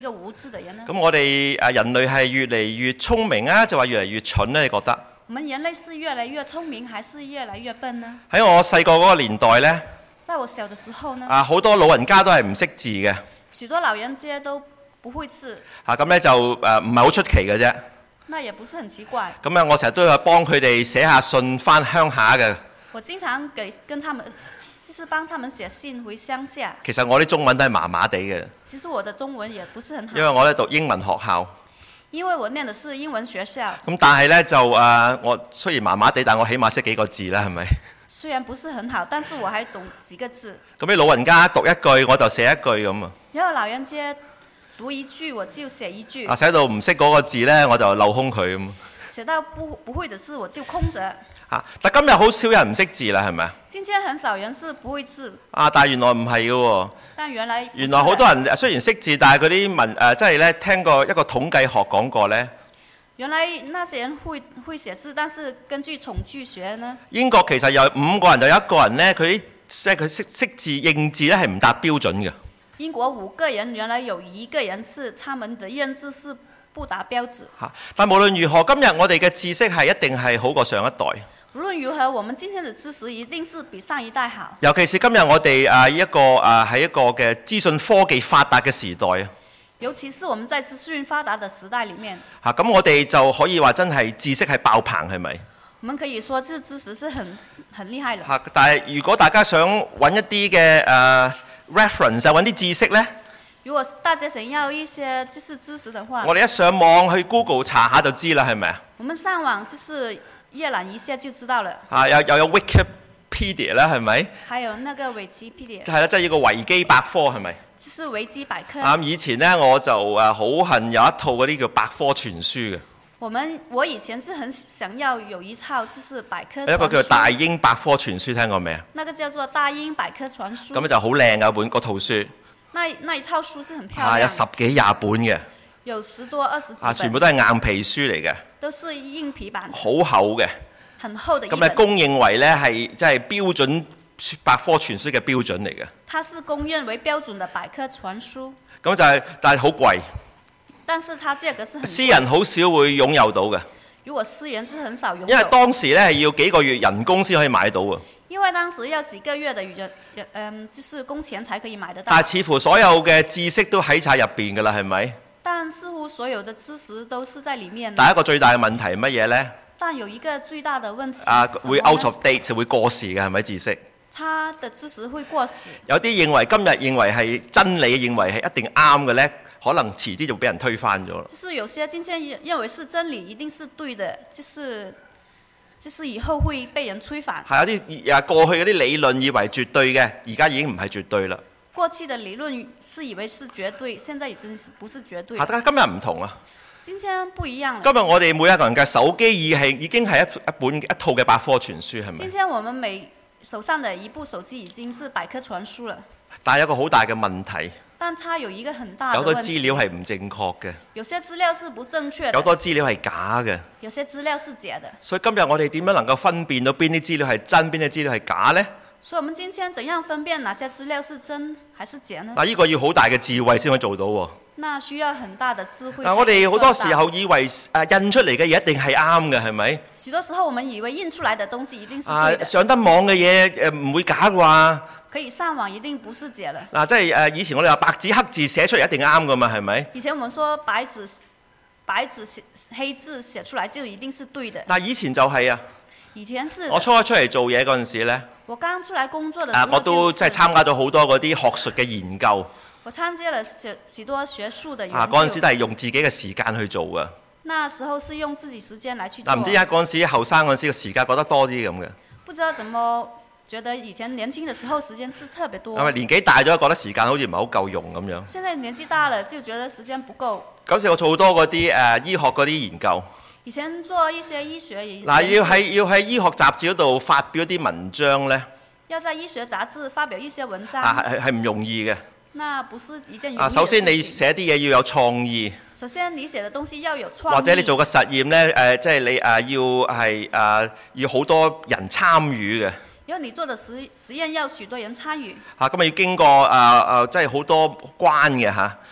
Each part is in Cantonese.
一個無知的人呢？ 咁我哋人類係越嚟越聰明啊，就話越嚟越蠢咧？你覺得？ 我們人類是越來越聰明，還是越來越笨呢？ 喺我細個嗰個年代呢， 在我小的時候呢， 好多老人家都係唔識字嘅。 許多老人家都不會字。 咁咧就唔係好出奇嘅啫。 那也不是很奇怪。 咁啊，我成日都有幫佢哋寫下信翻鄉下嘅。 我經常跟他們。就是幫他們寫信回鄉下。 其實我啲中文都係麻麻地嘅。 其實我的中文也不是很好。 因為我咧讀英文學校。 因為我念的是英文學校。 咁但係咧就我雖然麻麻地，但我起碼識幾個字啦，係咪？ 雖然不是很好，但是我還懂幾個字。 咁啲老人家讀一句，我就寫一句咁啊。 然後老人家讀一句，我就寫一句。 寫到唔識嗰個字咧，我就漏空佢咁。 寫到不會的字，我就空着。 但今日好少人唔識字啦，係咪啊？ 今天很少人是不會字。 但係原來唔係嘅喎。 但原來好多人雖然識字，但係嗰啲即係咧聽過一個統計學講過咧。 原來那些人會寫字，但是根據統計學呢？英國其實有5個人就有1個人咧，佢識字認字咧係唔達標準嘅。 英國5個人，原來有1個人是他們的認字是不達標準。 但無論如何，今日我哋嘅知識係一定係好過上一代。 無論如何，我們今天的知識一定是比上一代好。尤其是今日我哋喺一個嘅資訊科技發達嘅時代啊。 尤其是我們在資訊發達的時代裡面。 咁我哋就可以話真係知識係爆棚，係咪？ 我們可以說這知識是很厲害的。 但係如果大家想揾一啲嘅reference 揾啲知識呢？ 如果大家想要一些就是知識的話， 我哋一上網去 Google 查下就知啦，係咪啊？ 我們上網就是閱覽一下就知道了。 又有 Wikipedia 啦，係咪？ 還有那個維基 pedia。 係啦，即係呢個維基百科係咪？ 就是維基百科。 以前呢，我就好恨有一套嗰啲叫百科全書嘅。 我以前是很想要有一套就是百科。 一個叫大英百科全書，聽過未啊？ 那個叫做大英百科全書。 咁就好靚嘅本嗰套書。 那一套書是很漂亮。 有10幾20本嘅。 有10多20幾本。 全部都係硬皮書嚟嘅。 都是硬皮版。 好厚嘅。 很厚的一本。 咁公認為呢係即係標準百科全書嘅標準嚟嘅。 它是公認為標準的百科全書。 咁但係好貴。 但是它價格是很貴。 私人好少會擁有到嘅。 如果私人是很少擁有。 因為當時呢係要幾個月人工先可以買到啊。 因為當時要幾個月的就是工錢才可以買得到。 但係似乎所有嘅知識都喺晒入邊㗎啦，係咪？ 但似乎所有的知識都是在裡面。 但係一個最大嘅問題係乜嘢呢？ 但有一個最大的問題。 會 out of date 就會過時嘅，係咪知識？ 它的知識會過時。 有啲今日認為係真理，認為係一定啱嘅呢，可能遲啲就俾人推翻咗啦。 就是有些今天認為是真理，一定是對的，就是以後會被人推翻。 係有啲過去嗰啲理論以為絕對嘅，而家已經唔係絕對啦。 過去的理論是以為是絕對，現在已經不是絕對。 但係今日唔同啊！ 今天不一樣了。 今日我哋每一個人嘅手機已經係一套嘅百科全書，係咪？ 今天我們手上的一部手機已經是百科全書了。 但係有個好大嘅問題。 但它有一個很大的問題。 有好多資料係唔正確嘅。 有些資料是不正確的。 有好多資料係假嘅。 有些資料是假的。 所以今日我哋點樣能夠分辨到邊啲資料係真，邊啲資料係假呢？ 所以我們今天怎樣分辨哪些資料是真還是假呢？ 呢個要好大嘅智慧先可以做到喎。 那需要很大的智慧。 我哋好多時候以為印出嚟嘅嘢一定係啱嘅，係咪？ 許多時候我們以為印出來的東西一定是對的。 上得網嘅嘢唔會假啩？ 可以上網一定不是假的。 即係以前我哋話白紙黑字寫出嚟一定啱㗎嘛，係咪？ 以前我們說白紙黑字寫出來就一定是對的。 但以前就係啊。 以前是。 我初出嚟做嘢嗰陣時咧。 我剛出來工作的時候。 我都即係參加咗好多嗰啲學術嘅研究。 我參加了許多學術的研究。 嗰陣時都係用自己嘅時間去做㗎。 那時候是用自己時間來去做。 但唔知嗰陣時後生嗰陣時嘅時間覺得多啲咁嘅。 不知道怎麼覺得以前年輕的時候時間是特別多。 係咪年紀大咗覺得時間好似唔係好夠用咁樣？ 現在年紀大了就覺得時間不夠。 嗰時我做好多嗰啲醫學嗰啲研究。 以前做一些醫學研究。 要喺醫學雜誌嗰度發表一啲文章咧。 要在醫學雜誌發表一些文章。 係唔容易嘅。 那不是一件容易的事情。 首先你寫啲嘢要有創意。 首先你寫的東西要有創意。 或者你做個實驗咧，即係你要好多人參與嘅。 因為你做的實驗要許多人參與。 咁要經過即係好多關嘅嚇。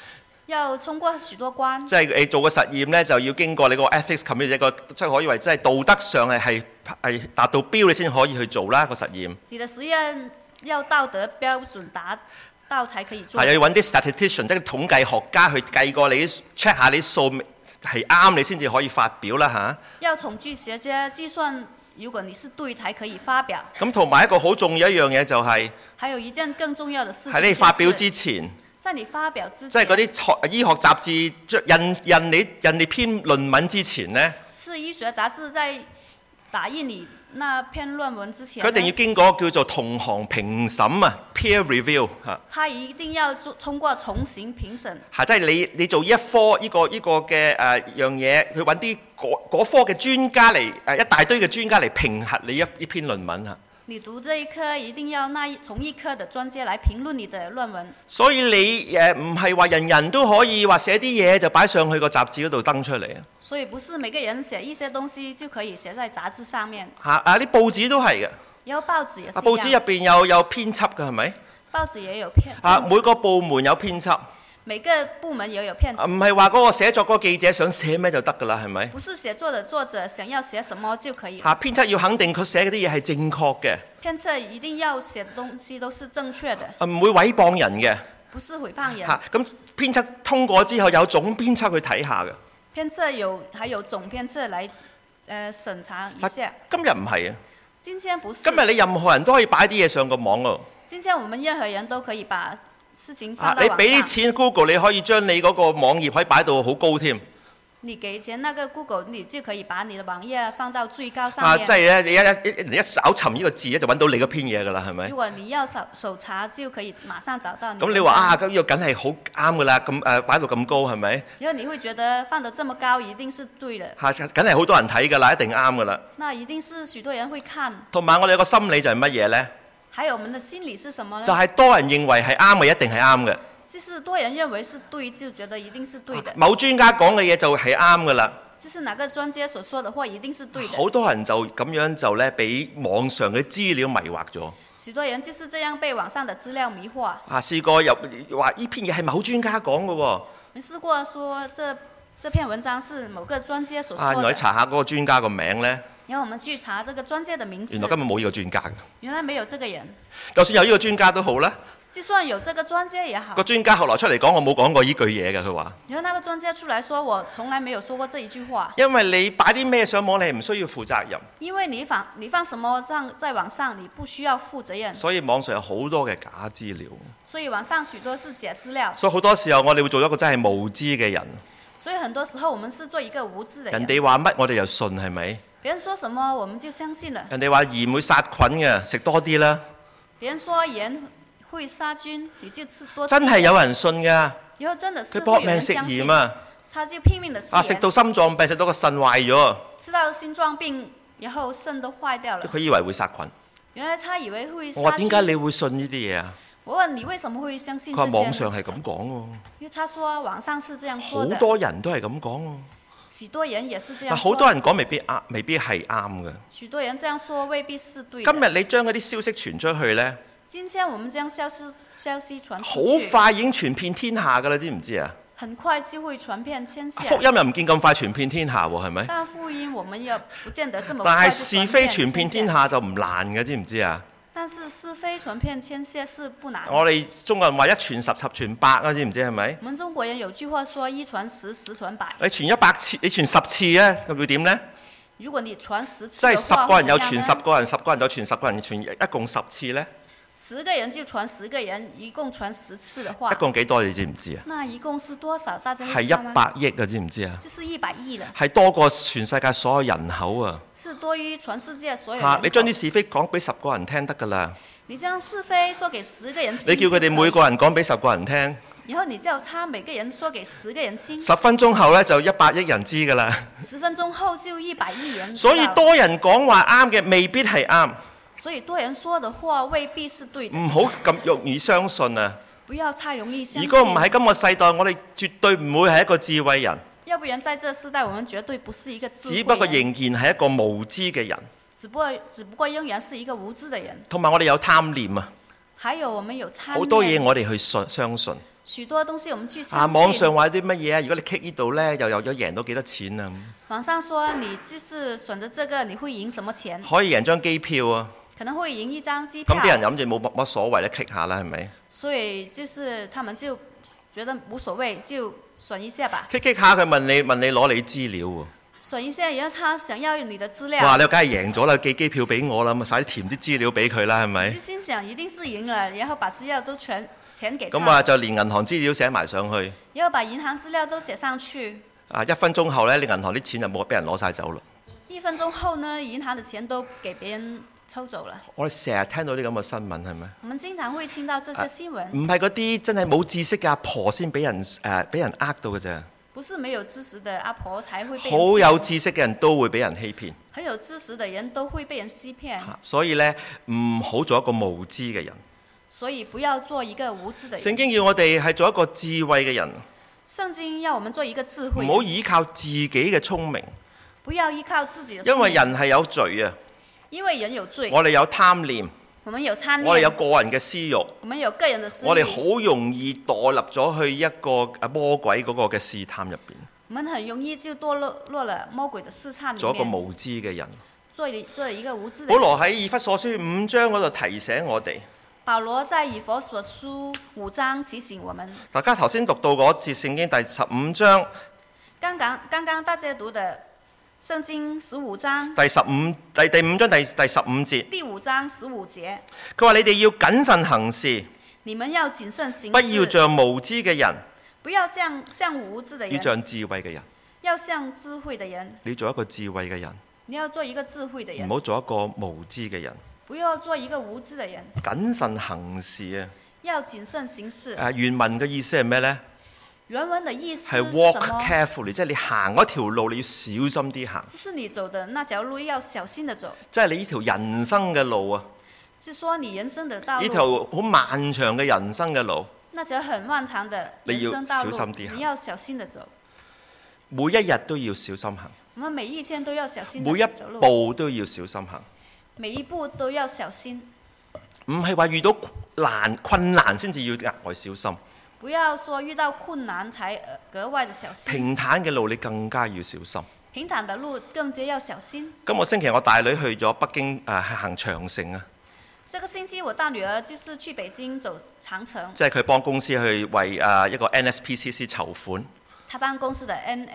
要通過許多關。 即係你做個實驗咧，就要經過你個 ethics committee 一個，即係可以話即係道德上係達到標，你先可以去做啦個實驗。 你的實驗要道德標準達到才可以做。 係要揾啲 statistician， 即係統計學家去計過你 check 下你數係啱，你先至可以發表啦嚇。 要統計學家計算，如果你是對，才可以發表。 咁同埋一個好重要一樣嘢就係， 還有一件更重要的事情， 喺你發表之前， 在你發表之前， 即係嗰啲醫學雜誌印你篇論文之前呢， 是醫學雜誌在打印你那篇論文之前， 佢一定要經過叫做同行評審啊 ，peer review 嚇。 他一定要通過同行評審。 係，即係你做一科呢個嘅樣嘢，去揾啲嗰科嘅專家嚟一大堆嘅專家嚟評核你呢篇論文嚇。 你讀這一科一定要從一科的專家來評論你的論文。 所以你唔係話人人都可以話寫啲嘢就擺上去個雜誌嗰度登出嚟啊。 所以不是每個人寫一些東西就可以寫在雜誌上面。 啲報紙都係嘅。 有報紙也是一樣。 報紙入邊有編輯嘅係咪？ 報紙也有編。 每個部門有編輯。 每個部門也有編輯。 唔係話嗰個寫作嗰個記者想寫咩就得㗎啦，係咪？ 不是寫作的作者想要寫什麼就可以。 編輯要肯定佢寫嗰啲嘢係正確嘅。 編輯一定要寫的東西都是正確的。 唔會毀謗人嘅。 不是毀謗人。 咁編輯通過之後有總編輯去睇下嘅。 編輯還有總編輯來審查一下。 今日唔係啊。 今天不是。 今日你任何人都可以擺啲嘢上個網度。 今天我們任何人都可以把事情放到網上。 你俾啲錢 Google， 你可以將你嗰個網頁可以擺到好高添。 你給錢那個 Google， 你就可以把你的網頁放到最高上面。 即係咧，你一搜尋呢個字咧，就揾到你嗰篇嘢㗎啦，係咪？ 如果你要搜查，就可以馬上找到你。 咁你話咁呢個梗係好啱㗎啦，咁擺到咁高係咪？ 如果你會覺得放得這麼高，一定是對的。 梗係好多人睇㗎啦，一定啱㗎啦。 那一定是許多人會看。 同埋我哋個心理就係乜嘢咧？ 還有我們的心理是什麼呢？ 就係多人認為係啱嘅，一定係啱嘅。 就是多人認為是對，就覺得一定是對的。 某專家講嘅嘢就係啱㗎啦。 就是哪個專家所說的話一定是對的。 好多人就咁樣就咧，俾網上嘅資料迷惑咗。 許多人就是這樣被網上的資料迷惑。 試過又話呢篇嘢係某專家講嘅喎。 你試過說這篇文章是某個專家所說的。 原來查下嗰個專家個名咧。 然後我們去查這個專家的名字。 原來根本冇呢個專家嘅。 原來沒有這個人。 就算有呢個專家都好啦。 就算有這個專家也好。 個專家後來出嚟講，我冇講過呢句嘢嘅，佢話。 然後那個專家出來說，我從來沒有說過這一句話。 因為你擺啲咩上網，你係唔需要負責任。 因為你放什麼在網上，你不需要負責任。 所以網上有好多嘅假資料。 所以網上許多是假資料。 所以好多時候我哋會做一個真係無知嘅人。 所以很多時候我們是做一個無知的人。 人哋話乜我哋就信係咪？ 別人說什麼我們就相信了。 人哋話鹽會殺菌嘅，食多啲啦。 別人說鹽會殺菌，你就吃多。 真係有人信㗎。 以後真的是佢搏命食鹽啊！ 他就拼命的吃鹽。 食到心臟病，食到個腎壞咗。 吃到心臟病，然後腎都壞掉了。 佢以為會殺菌。 原來他以為會殺菌。 我話點解你會信呢啲嘢啊？ 我問你為什麼會相信這些？ 佢話網上係咁講喎。 因為他說網上是這樣說的。 好多人都係咁講喎。 許多人也是這樣說。 好多人講未必係啱嘅。 許多人這樣說未必是對的。 今日你將嗰啲消息傳出去呢？ 今天我們將消息傳出去。 好快已經傳遍天下㗎啦，知唔知啊？ 很快就會傳遍天下。 福音又唔見咁快傳遍天下喎，係咪？ 但福音我們又不見得這麼快。 但係是非傳遍天下就唔難嘅，知唔知啊？ 但是是非傳遍天下是不難。 我哋中國人話一傳十，十傳百啊，知唔知係咪？ 我們中國人有句話說一傳十，十傳百。 你傳100次，你傳10次咧，咁會點咧？ 如果你傳10次， 即係10個人有傳10個人，10個人有傳10個人，傳一共10次咧 ？10個人就傳10個人，一共傳10次的話， 一共幾多你知唔知啊？ 那一共是多少？大家係100億啊，知唔知啊？ 就是100億了。 係多過全世界所有人口啊！ 是多於全世界所有人口。 你將啲是非講俾10個人聽得㗎啦。 你將是非說給10個人聽。 你叫佢哋每個人講俾10個人聽。 然後你叫他每個人說給10個人聽。 10分鐘後咧就100億人知㗎啦。 10分鐘後就100億人。 所以多人講話啱嘅未必係啱。 所以多人說的話未必是對的。 唔好咁容易相信啊！ 不要太容易相信。 如果唔係今個世代，我哋絕對唔會係一個智慧人。 要不然在這世代，我們絕對不是一個智慧人。 只不過仍然係一個無知嘅人。 只不過仍然是一個無知的人。 同埋我哋有貪念啊！ 還有我們有貪念。 好多嘢我哋去相信。 許多東西我們去相信。 網上話啲乜嘢啊？如果你 click 呢度咧，又贏到幾多錢啊？ 網上說你就是選擇這個，你會贏什麼錢？ 可以贏張機票啊！ 可能會贏一張機票。 咁啲人諗住冇乜所謂咧，click 下啦，係咪？ 所以就是他們就覺得無所謂，就選一下吧。 click 下佢問你攞你資料喎。 選一下，然後他想要你的資料。 哇！你梗係贏咗啦，寄機票俾我啦，咁快啲填啲資料俾佢啦，係咪？ 就心想一定是贏了，然後把資料都全給他。 咁啊，就連銀行資料寫埋上去。 然後把銀行資料都寫上去。 1分鐘後咧，你銀行啲錢就冇俾人攞晒走啦。 1分鐘後呢，銀行的錢都給別人抽走了。 我哋成日聽到啲咁嘅新聞係咪？ 我們經常會聽到這些新聞。 唔係嗰啲真係冇知識嘅阿婆先俾人呃到嘅啫。 不是沒有知識的阿婆才會被人騙。 好有知識嘅人都會俾人欺騙。 很有知識的人都會被人欺騙。 所以咧，唔好做一個無知嘅人。 所以不要做一個無知的人。 聖經要我哋係做一個智慧嘅人。 聖經要我們做一個智慧。 唔好依靠自己嘅聰明。 不要依靠自己的聰明。 因為人係有罪啊。 因為人有罪。 我哋有貪念。 我們有貪念。 我哋有個人嘅私慾。 我們有個人的私慾。 我哋好容易墮入咗去一個魔鬼嗰個嘅試探入邊。 我們很容易就墮落了魔鬼的試探裡面。 做一個無知嘅人。 做一個無知的人。 保羅喺以弗所書5章嗰度提醒我哋。 保羅在以弗所書5章提醒我們。 大家頭先讀到嗰節聖經第15章。 剛剛大家讀的聖經15章。 第5章第15節。 第5章15節。 佢話你哋要謹慎行事。 你們要謹慎行事。 不要像無知嘅人。 不要像無知的人。 要像智慧嘅人。 要像智慧的人。 你做一個智慧嘅人。 你要做一個智慧的人。 唔好做一個無知嘅人。 不要做一個無知的人。 謹慎行事啊！ 要謹慎行事。 原文嘅意思係咩呢？ 原文的意思係 walk carefully， 即係你行嗰條路你要小心啲行。 就是你走的那條路要小心地走。 即係你呢條人生嘅路啊！ 就說你人生的道路。 呢條好漫長嘅人生嘅路。 那條很漫長的人生道路， 你要小心啲行。 你要小心地走。 每一日都要小心行。 我們每一天都要小心地走路。 每一步都要小心行。 每一步都要小心。 唔係話遇到困難先至要額外小心。 不要說遇到困難才格外的小心。 平坦嘅路你更加要小心。 平坦的路更加要小心。 今個星期我大女去咗北京行長城啊。 這個星期我大女兒就是去北京走長城。 即係佢幫公司去為一個 NSPCC 籌款。 他幫公司的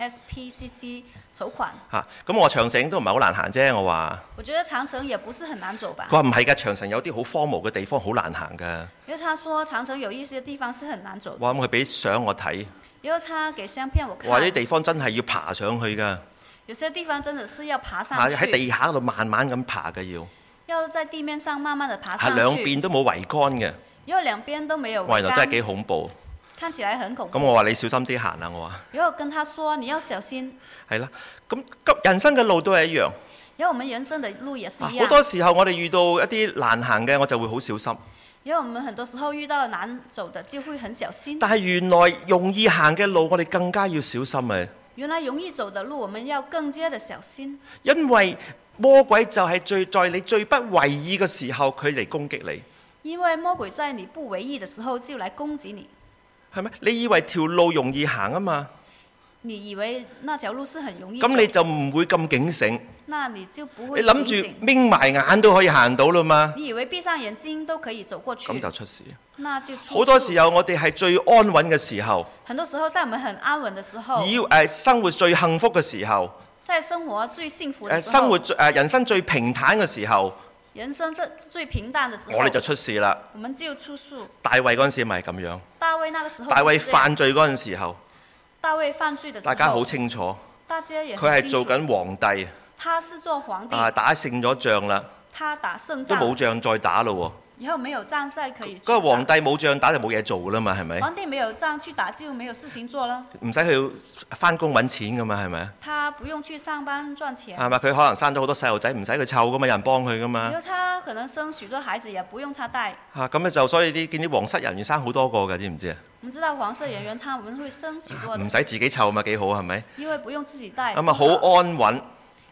NSPCC 籌款。 咁我長城都唔係好難行啫，我話。 我覺得長城也不是很難走吧。 佢話唔係㗎，長城有啲好荒蕪嘅地方好難行㗎。 因為他說長城有一些地方是很難走的。 哇！咁佢俾相我睇。 因為他給相片我看。 話啲地方真係要爬上去㗎。 有些地方真的是要爬上去。 喺地下度慢慢咁爬嘅要。 要在地面上慢慢地爬上去。 兩邊都冇圍桿嘅。 因為兩邊都沒有圍桿。 哇！原來真係幾恐怖。 看起來很恐怖。 咁我話你小心啲行啦，我話。 然後跟他說你要小心。 係啦，咁人生嘅路都係一樣。 然後我們人生的路也是一樣。 好多時候我哋遇到一啲難行嘅，我就會好小心。 因為我們很多時候遇到難走的，就會很小心。 但係原來容易行嘅路，我哋更加要小心啊！ 原來容易走的路，我們要更加的小心。 因為魔鬼就係在你最不為意嘅時候，佢嚟攻擊你。 因為魔鬼在你不為意的時候就來攻擊你。 係咪？你以為條路容易行啊嘛？ 你以為那條路是很容易走？ 咁你就唔會咁警醒。 那你就不會。 你諗住眯埋眼都可以行到啦嘛？ 你以為閉上眼睛都可以走過去？ 咁就出事。 那就出事。 好多時候我哋係最安穩嘅時候。 很多時候在我們很安穩的時候。 生活最幸福嘅時候。 在生活最幸福的時候。 生活人生最平坦嘅時候。 人生最平淡的時候， 我哋就出事啦。 我們就出事。 大衛嗰陣時咪咁樣。 大衛那個時候。 大衛犯罪嗰陣時候。 大衛犯罪的時候。 大家好清楚。 大家也佢係做緊皇帝。 他是做皇帝。 打勝咗仗啦。 他打勝仗。 都冇仗再打咯喎。 以後沒有仗再可以。 嗰個皇帝冇仗打就冇嘢做啦嘛，係咪？ 皇帝沒有仗去打就沒有事情做了。 唔使去返工揾錢噶嘛，係咪？ 他不用去上班賺錢。 係咪？佢可能生咗好多細路仔，唔使佢湊噶嘛，有人幫佢噶嘛。 因為他可能生許多孩子，也不用他帶。 咁咧就所以見啲皇室人員生好多個㗎，知唔知啊？ 我們知道皇室人員他們會生許多。 唔使自己湊嘛，幾好係咪？ 因為不用自己帶。 咁啊好安穩。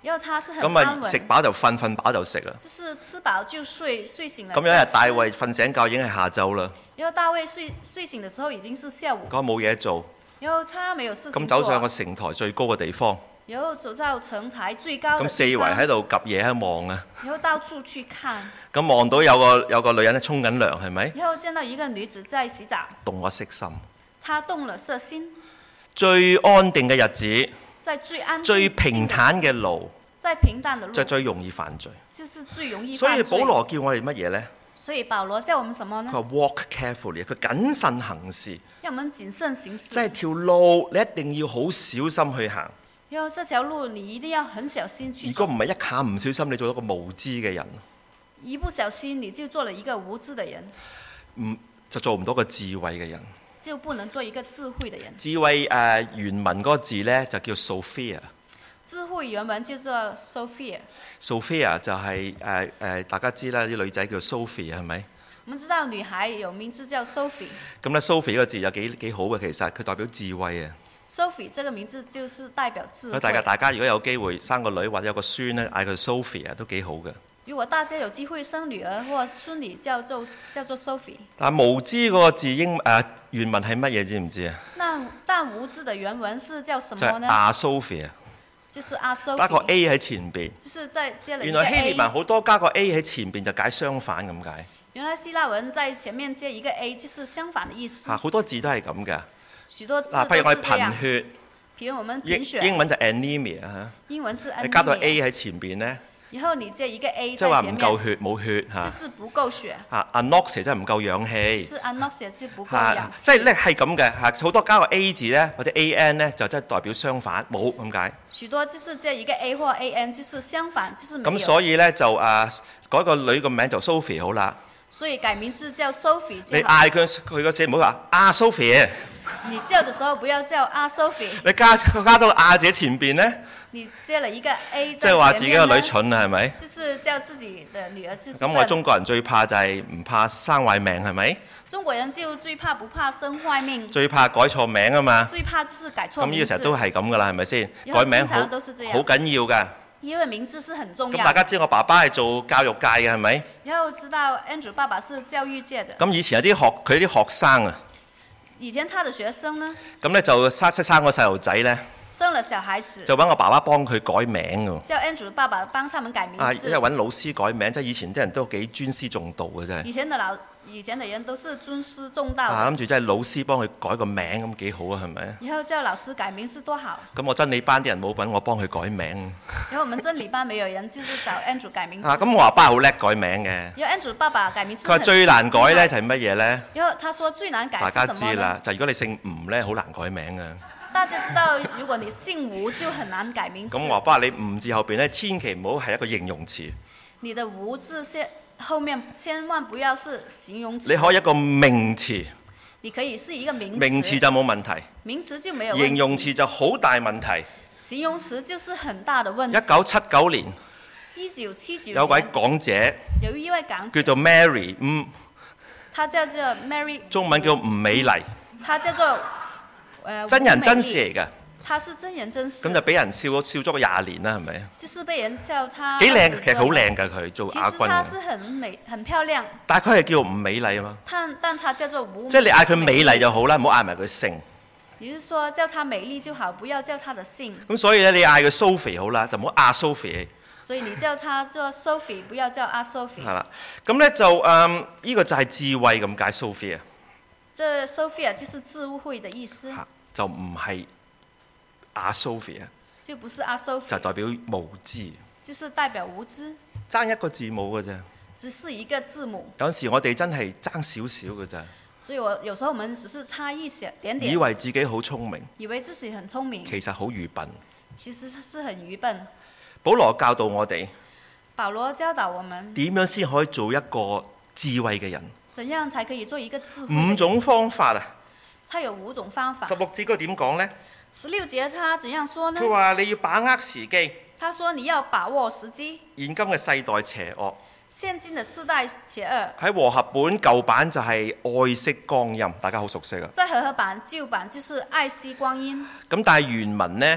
然後他是很咁安穩， 啊食飽就瞓，瞓飽就食啊。 就是吃飽就睡，睡醒了咁有一日再吃大衛瞓醒覺已經係下晝啦， 然後大衛睡醒的時候已經是下午， 咁冇嘢做， 然後他沒有事情咁走上個做， 城台最高嘅地方， 然後走到城台最高的咁四地方圍喺度 𥄫 嘢喺度望啊， 然後到處去看， 咁望到有個女人咧沖緊涼係咪？ 然後見到一個女子在洗澡， 動我色心。 他動了色心， 最安定嘅日子， 在最安定最平坦嘅路， 在平淡的路就最容易犯罪。 就是最容易所以犯罪。 保羅叫我哋乜嘢呢？ 所以保羅叫我們什麼呢？ 佢話 walk carefully，佢謹慎行事， 讓我們謹慎行事。 即係條路你一定要好小心去行。 然後這條路你一定要很小心去走， 如果唔係一下唔小心，你做咗個無知嘅人， 一不小心你就做了一個無知的人， 就做唔到個智慧嘅人。 就不能做一個智慧的人。 智慧原文嗰個字呢，就叫 Sophia。 智慧原文叫做 Sophia。 Sophia 就係大家知啦，啲女仔叫 Sophie 係咪？ 我們知道女孩有名字叫 Sophie。 咁咧 Sophie 呢個字有幾好嘅，其實佢代表智慧啊。 Sophie 這個名字就是代表智慧。 大家如果有機會生個女或者有個孫咧，嗌佢 Sophie 啊，都幾好嘅。 如果大家有機會生女兒或孫女，叫做 Sophie。 但無知嗰個字原文係乜嘢？知唔知啊？ 但無知的原文是叫什就係麼呢？ 阿 Sophia， 就是阿 Sophie。 加個 A 喺前邊。 就是在接了一個原來希 A。 臘文好多加個 A 喺前邊就解相反咁解。 原來希臘文在前面接一個 A，就是相反的意思。 好多字都係咁嘅。 許多字都是譬如我哋這樣。 貧血， 譬如我們貧血。 英文就 anemia 嚇。 英文是 anemia。 你加到 A 喺前邊咧， 然後你接一個 A 即係話在前面， 唔夠血冇血嚇。 就是不夠血。 anoxia 即係唔夠氧氣。 是 anoxia 就不夠嚇氧氣。 即係咧係咁嘅嚇，好多加個 A 字咧或者 AN 咧就真係代表相反冇咁解。 許多就是接一個 A 或 AN，就是相反，就是沒有。 咁所以咧就改個女個名就 Sophie 好啦。 所以改名字叫 Sophie 你就好。 嗌佢個姓唔好話Sophie， 你叫的時候不要叫阿 Sophie， 你加到阿字前邊咧， 你接了一個 A 即係話在自己個女前面呢， 蠢啊，係咪？ 就是叫自己的女兒就是咁我笨。 中國人最怕就係唔怕生壞命，係咪？ 中國人就最怕不怕生壞命， 最怕改錯名啊嘛。 最怕就是改錯咁呢名字。 個成日都係咁噶啦，係咪先？ 以後改名經常都是這樣好緊要㗎。 因為名字是很重咁要。 大家知我爸爸係做教育界嘅，係咪？ 然後知道 Andrew 爸爸是教育界的。 咁以前有啲佢啲學生啊， 以前他的學生呢， 咁咧就生個細路仔咧， 生了小孩子， 就揾我爸爸幫佢改名㗎。 叫 Andrew 爸爸幫他們改名字。 因為揾老師改名，即係以前啲人都幾尊師重道嘅真係。 以前的人都是尊師重道的。 諗住真係老師幫佢改個名咁幾好啊，係咪？ 然後叫老師改名是多好。 咁我真理班啲人冇揾我幫佢改名。 然後我們真理班沒有人，就是找 Andrew 改名字。 咁我爸爸好叻改名嘅。 因為 Andrew 爸爸改名字。 佢話最難改咧就係乜嘢咧？ 然後他說最難改大是什麼呢？ 家知啦，就如果你姓吳咧，好難改名啊。 大家知道，如果你姓吳就很難改名字。 咁我爸話你吳字後邊咧，千祈唔好係一個形容詞。 你的吳字後面千萬不要是形容詞。 你可以一個名詞。 你可以是一個名詞。 名詞就冇問題。 名詞就沒有問題。 形容詞就好大問題。 形容詞就是很大的問題。 1979年。 1979年。 有位港姐。 有一位港姐。 叫做 Mary 她叫做 Mary。 中文叫吳美麗。 她叫做真人真事嚟㗎。 他是真人真事。 咁就俾人笑咗個20年啦，係咪？ 就是被人笑他。 幾靚，其實好靚㗎佢做亞軍。 其實他是很美、很漂亮。 但係佢係叫吳美麗啊嘛。 但他叫做吳。 即係你嗌佢美麗就好啦，唔好嗌埋佢姓。 你是說叫他美麗就好，不要叫他的姓。 咁所以咧，你嗌佢 Sophie 好啦，就唔好阿 Sophie。 所以你叫他做 Sophie，不要叫阿 Sophie。 係啦，咁咧就呢個就係智慧咁解 Sophia。 這 Sophia 就是智慧的意思。 就唔係阿 Sophia， 就不是阿 Sophie， 就代表無知， 就是代表無知， 爭一個字母嘅啫， 只是一個字母。 有陣時我哋真係爭少少嘅咋， 所以有時候我們只是差一些點點， 以為自己好聰明， 以為自己很聰明， 其實好愚笨， 其實是很愚笨。 保羅教導我哋， 保羅教導我們點樣先可以做一個智慧嘅人？ 怎樣才可以做一個智慧嘅人？ 5種方法啊！ 他有5種方法。 16節佢點講呢 ？16節他怎樣說呢？ 佢話你要把握時機。 他說你要把握時機。 現今嘅世代邪惡。 現今的世代邪惡。 喺和合本舊版就係愛惜光陰，大家好熟悉啊。 在和合版舊版就是愛惜光陰。 咁但係原文呢，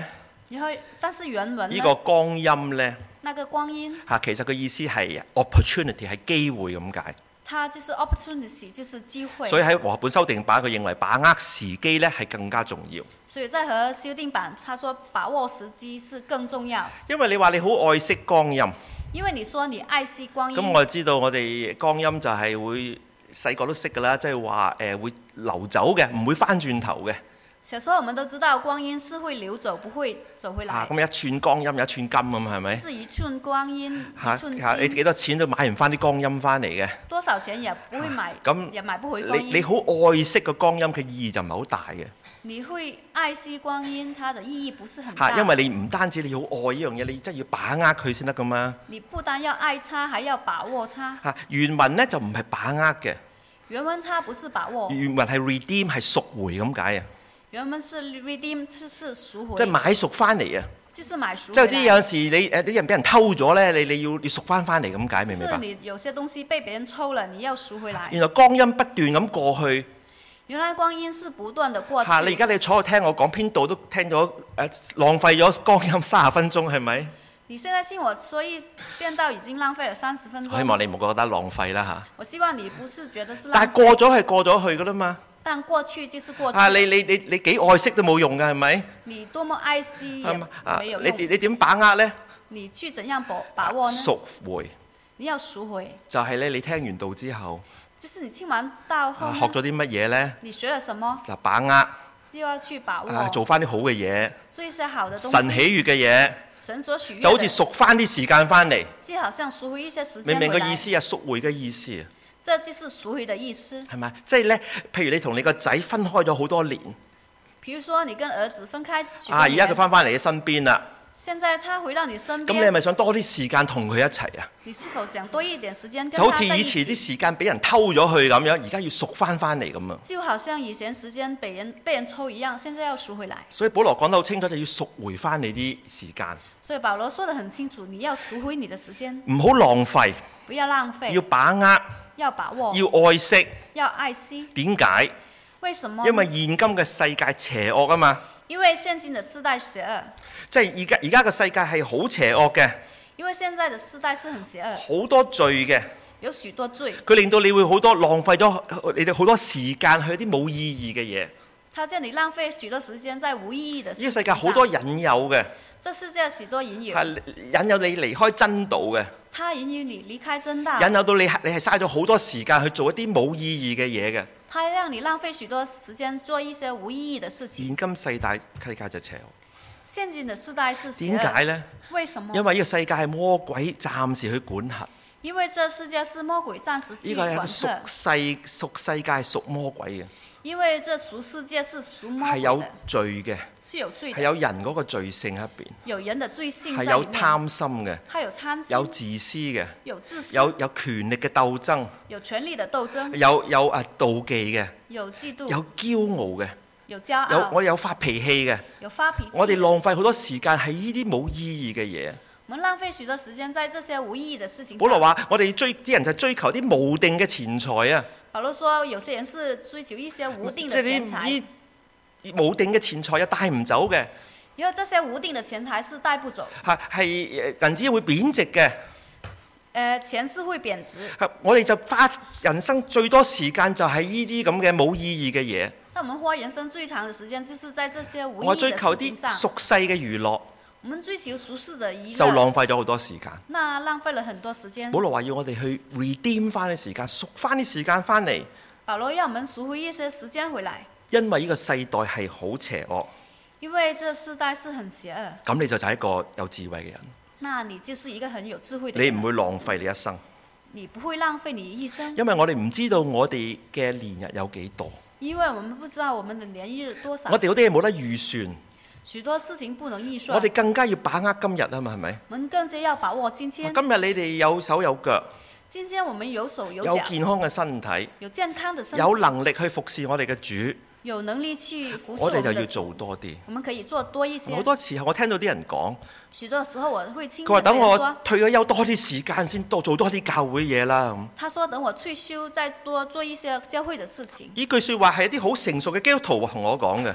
但是原文呢個光陰呢， 那個光陰， 其實個意思係 opportunity 係機會咁解。 它就是 opportunity， 就是機會。 所以喺和合本修訂版，佢認為把握時機呢係更加重要。 所以在和修訂版，他說把握時機是更重要。 因為你話你好愛惜光陰， 因為你說你愛惜光陰。 咁我就知道我哋光陰就係會細個都識㗎啦，即係話會流走嘅，唔會翻轉頭嘅。 小時候我們都知道光陰是會流走，不會走回來。 咁一寸光陰有一寸金咁係咪？ 是一寸光陰一寸金。 你幾多錢都買唔翻啲光陰翻嚟嘅。 多少錢也不會買，也買不回光陰。 你好愛惜個光陰，佢意義就唔係好大嘅。 你會愛惜光陰，它的意義不是很大。 因為你唔單止你好愛呢樣嘢，你真係要把握佢先得噶嘛。 你不單要愛它，還要把握它。 原文呢就唔係把握嘅。 原文它不是把握。 原文係 redeem 係贖回咁解啊。 原文是 redeem， 是贖回。 即係買贖翻嚟啊！ 就是買贖。 即係有時你啲人俾人偷咗咧，你要贖翻翻嚟咁解，明唔明白？ 是你有些東西被別人抽了，你要贖回來。 原來光陰不斷咁過去。 原來光陰是不斷的過去。 你而家你坐去聽我講篇道都聽咗浪費咗光陰30分鐘係咪？ 你現在聽我說一遍道已經浪費了30分鐘。 希望你唔覺得浪費啦嚇。 我希望你不是覺得是浪費。 但係過咗係過咗去噶啦嘛。 但過去就是過去。 你幾愛惜都冇用㗎係咪？ 你多麼愛惜也沒有用。 你點把握呢？ 你去怎樣把握呢？ 贖回。 你要贖回。 就係咧，你聽完道之後。 就是你聽完道後。 學咗啲乜嘢呢？ 你學了什麼？ 就把握。 就要去把握。 做翻啲好嘅嘢。 做一些好的東西。 神喜悅嘅嘢。 神所許願。 就好似贖翻啲時間翻嚟。 就好像贖回一些時間。 明唔明個意思啊？贖回嘅意思啊。 這就是贖回的意思。 係咪？即係咧，譬如你同你個仔分開咗好多年。 譬如說，你跟兒子分開許多年。 而家佢翻返嚟你身邊啦。 現在他回到你身邊。 咁你係咪想多啲時間同佢一齊啊？ 你是否想多一點時間跟他就好似以前啲時間俾人偷咗去咁樣，而家要贖翻嚟咁啊！ 就好像以前時間被人抽一樣，現在要贖回來。 所以保羅講得好清楚，就要贖回翻你啲時間。 所以保羅說得很清楚，你要贖回你的時間。 唔好浪費。 不要浪費。 要把握。 要把握。 要愛惜。 要愛惜。 點解？ 為什麼？ 因為現今嘅世界邪惡啊嘛。 因為現今的世代邪惡。即係而家嘅世界係好邪惡嘅。 因為現在的世代是很邪惡。 好多罪嘅。 有許多罪。 佢令到你會好多浪費咗你哋好多時間去啲冇意義嘅嘢。 他叫你浪費許多時間在無意義的事情上。 呢個世界好多引誘嘅。 這世界許多引誘。 係引誘你離開真道嘅。他引誘你離開真道。 引誘到你係嘥咗好多時間去做一啲冇意義嘅嘢嘅。 他讓你浪費許多時間做一些無意義的事情。 現今世界就邪惡。 現今的世代是邪惡。 點解呢？ 為什麼？ 因為呢個世界係魔鬼暫時去管轄。 因為這世界是魔鬼暫時去管轄。呢個係屬世界屬魔鬼嘅。 因為這屬世界是屬魔鬼的。 係有罪嘅。 是有罪的。 係有人嗰個罪性喺入邊。 有人的罪性在裡面。 係有貪心嘅。 係有貪心。 有自私嘅。 有自私。 有權力嘅鬥爭。 有權力的鬥爭。 有妒忌嘅。 有嫉妒。 有驕傲嘅。 有驕傲。 我哋有發脾氣嘅。 有發脾氣。 我哋浪費好多時間喺呢啲冇意義嘅嘢。 我們浪費許多時間在這些無意義的事情上。 保羅話：我哋啲人就追求啲無定嘅錢財啊！ 保羅說：有些人是追求一些無定的錢財。 即係啲無定嘅錢財又帶唔走嘅。 因為這些無定的錢財是帶不走。 係銀紙會貶值嘅。 錢是會貶值。 我哋就花人生最多時間就係呢啲咁嘅冇意義嘅嘢。 但我們花人生最長的時間，就是在這些無意義的事情上。 我追求啲俗世嘅娛樂。 我們追求俗世的娛樂， 就浪費咗好多時間。 那浪費了很多時間。 保羅話要我哋去 redeem 翻啲時間，贖翻啲時間翻嚟。 保羅要我們贖回一些時間回來。 因為呢個世代係好邪惡。 因為這世代是很邪惡。 咁你就係一個有智慧嘅人。 那你就是一個很有智慧的人。 你唔會浪費你一生。 你不會浪費你一生。 因為我哋唔知道我哋嘅年日有幾多。 因為我們不知道我們的年日多少。 我哋嗰啲嘢冇得預算。 許多事情不能預算。 我哋更加要把握今日啊嘛，係咪？ 我們更加要把握今天。 今日你哋有手有腳。 今天我們有手有腳。 有健康嘅身體。 有健康的身體。 有能力去服侍我哋嘅主。 有能力去服侍我們的主。 我哋就要做多啲。 我們可以做多一些。 好多時候我聽到啲人講。 許多時候我會聽。 佢話等我退咗休多啲時間先多做多啲教會嘢啦。 他說等我退休再多做一些教會的事情。 呢句説話係一啲好成熟嘅基督徒同我講嘅。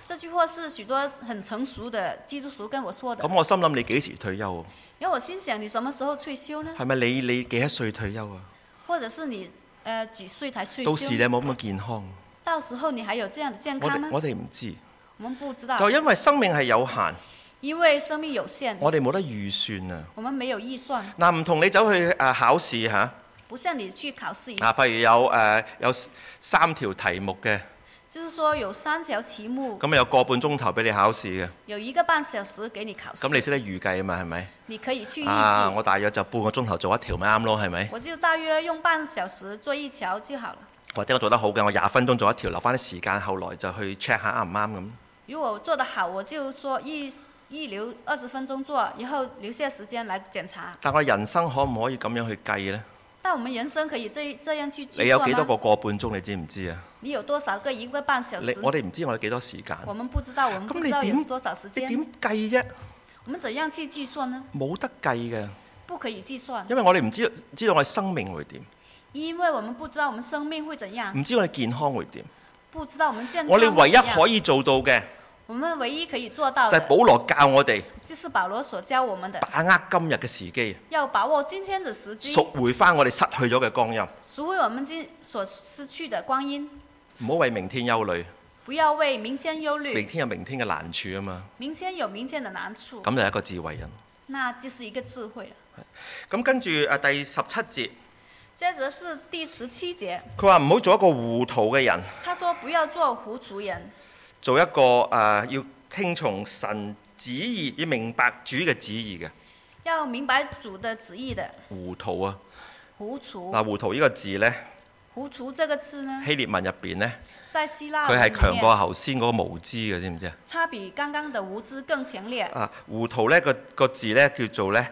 這句話是許多很成熟的基督徒跟我說的。 咁我心諗你幾時退休啊？ 因為我心想你什麼時候退休呢？ 係咪你幾多歲退休啊？ 或者是你幾歲才退休？ 到時你有冇咁嘅健康？ 到時候你還有這樣的健康嗎？ 我哋唔知。 我們不知道。 就因為生命係有限。 因為生命有限。 我哋冇得預算啊。 我們沒有預算。 嗱，唔同你走去考試嚇。 不像你去考試。 譬如有3條題目嘅。 就是說有3條題目。 咁有個半鐘頭俾你考試嘅。 有1個半小時給你考試。 咁你識得預計啊嘛，係咪？ 你可以去預計。 我大約就半個鐘頭做一條咪啱咯，係咪？ 我就大約用半小時做一條就好了。或者我做得好嘅，我20分鐘做一條，留翻啲時間，後來就去 check 下啱唔啱咁。 如果我做得好，我就說一留20分鐘做，然後留下時間來檢查。 但我人生可唔可以咁樣去計呢？ 但我們人生可以這樣去計。 你有幾多個半鐘？你知唔知啊？ 你有多少個1個半小時？ 我哋唔知我哋幾多時間。 我們不知道，我們不知道有多少時間。 你點計啫？ 我們怎樣去計算呢？ 冇得計嘅。 不可以計算。 因為我哋唔知道我哋生命會點。 因為我們不知道我們生命會怎樣。 唔知我哋健康會點。 不知道我們健康。 我哋唯一可以做到嘅。 我們唯一可以做到的。 就係保羅教我哋。 就是保羅所教我們的。 把握今日嘅時機。 要把握今天的時機。 贖回翻我哋失去咗嘅光陰。 贖回我們所失去的光陰。 唔好為明天憂慮。 不要為明天憂慮。 明天有明天嘅難處啊嘛。 明天有明天的難處。 咁就係一個智慧人。 那就是一個智慧。 咁跟住第17節。 接着是第17節。 佢話唔好做一個糊塗嘅人。 他說不要做糊塗人。 做一個要聽從神旨意，要明白主嘅旨意嘅。 要明白主的旨意的。 糊塗啊！ 糊塗。 糊塗呢個字呢？ 糊塗這個字呢？ 希臘文入邊呢？ 在希臘佢係強過頭先嗰個無知嘅，知唔知啊？ 差比剛剛的無知更強烈。 糊塗呢個字呢叫做呢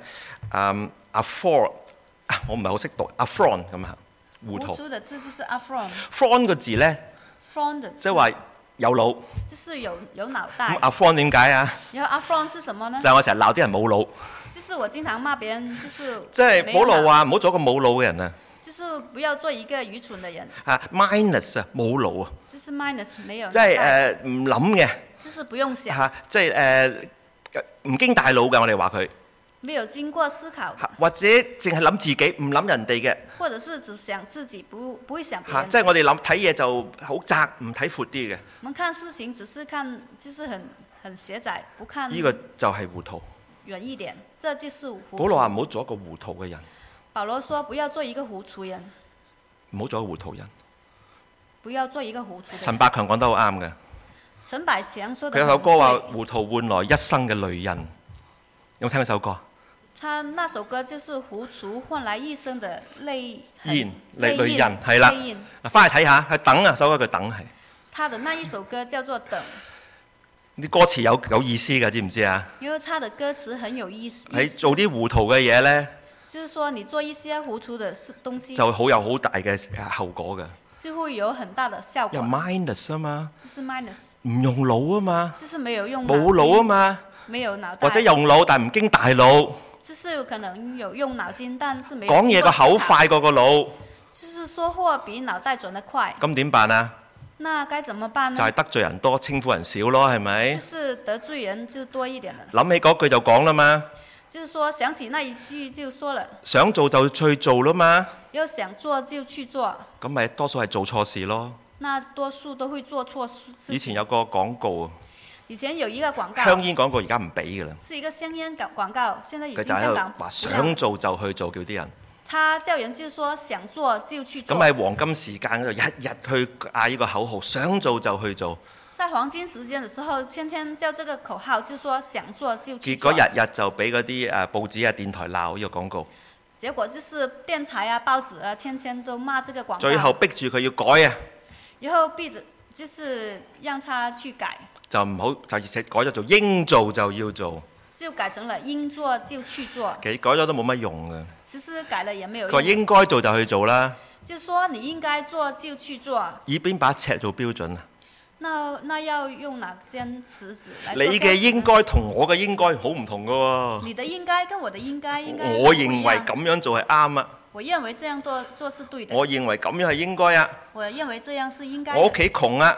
afford， 我唔係好識讀 affront 咁啊。糊塗。糊塗的字就是 affront。 front 個字呢？ front 的字。即係話有腦。 就是有腦袋。 咁 affront 點解啊？ 然後 affront 是什麼呢？ 就係我成日鬧啲人冇腦。 就是我經常罵別人，就是即係保羅話唔好做一個冇腦嘅人啊。 就是不要做一個愚蠢的人。 minus 啊，冇腦啊。 就是 minus 沒有。 即係唔諗嘅。 就是不用想。 即係唔經大腦嘅，我哋話佢。 沒有經過思考。 或者淨係諗自己，唔諗人哋嘅。 或者是只想自己，不會想別人。 即係我哋睇嘢就好窄，唔睇闊啲嘅。 我們看事情只是看，就是很狹窄，不看。 呢個就係糊塗。 遠一點，這就是糊塗。 保羅話唔好做一個糊塗嘅人。 保羅說不要做一個糊塗人。 唔好做一個糊塗人。 不要做一個糊塗人。 陳百強講得好啱嘅。 陳百強說得。 佢有首歌話糊塗換來一生嘅淚印，有冇聽過首歌？ 他那首歌就是糊塗換來一生的淚印， 係啦。翻去睇下，係等啊，首歌叫等係。 他的那一首歌叫做等。 啲歌詞有意思㗎，知唔知啊？ 因為他的歌詞很有意思。 你做啲糊塗嘅嘢咧， 就是說你做一些糊塗的東西， 就好有好大嘅後果㗎。 就會有很大的效果。 又 minus 啊嘛， 就是 minus， 唔用腦啊嘛， 就是沒有用， 冇腦啊嘛， 沒有腦袋， 或者用腦但唔經大腦， 就是可能有用腦筋，但是沒有講嘢個口快過個腦， 就是說話比腦袋轉得快。 咁點辦啊？ 那該怎麼辦呢？ 就係得罪人多，稱呼人少咯，係咪？ 就是得罪人就多一點了。 諗起嗰句就講啦嘛。 就是說想起那一句就說了。 想做就去做啦嘛。 要想做就去做。 咁咪多數係做錯事咯。 那多數都會做錯事。 以前有個廣告。 以前有一個廣告。 香煙廣告而家唔俾㗎啦。 是一個香煙廣告，現在已經香港話想做就去做，叫啲人。他叫人就說想做就去做。 咁喺黃金時間嗰度，日日去嗌呢個口號，想做就去做。 在黃金時間的時候，天天叫這個口號，就說想做就去做。 結果日日就俾嗰啲報紙啊、電台鬧呢個廣告。 結果就是電台啊、報紙啊，天天都罵這個廣告。 最後逼住佢要改啊。 然後逼着就是讓他去改。就唔好，就而且改咗做應做就要做。 就改成了應做就去做。 其實改咗都冇乜用嘅。 其實改了也沒有用。 佢話應該做就去做啦。 就說你應該做就去做。 以邊把尺做標準啊？ 那要用哪間尺子來？ 你嘅應該同我嘅應該好唔同㗎喎。 你的應該跟我的應該我認為咁樣做係啱啊。 我認為這樣做是對的。 我認為咁樣係應該啊。 我認為這樣是應該。 我屋企窮啊。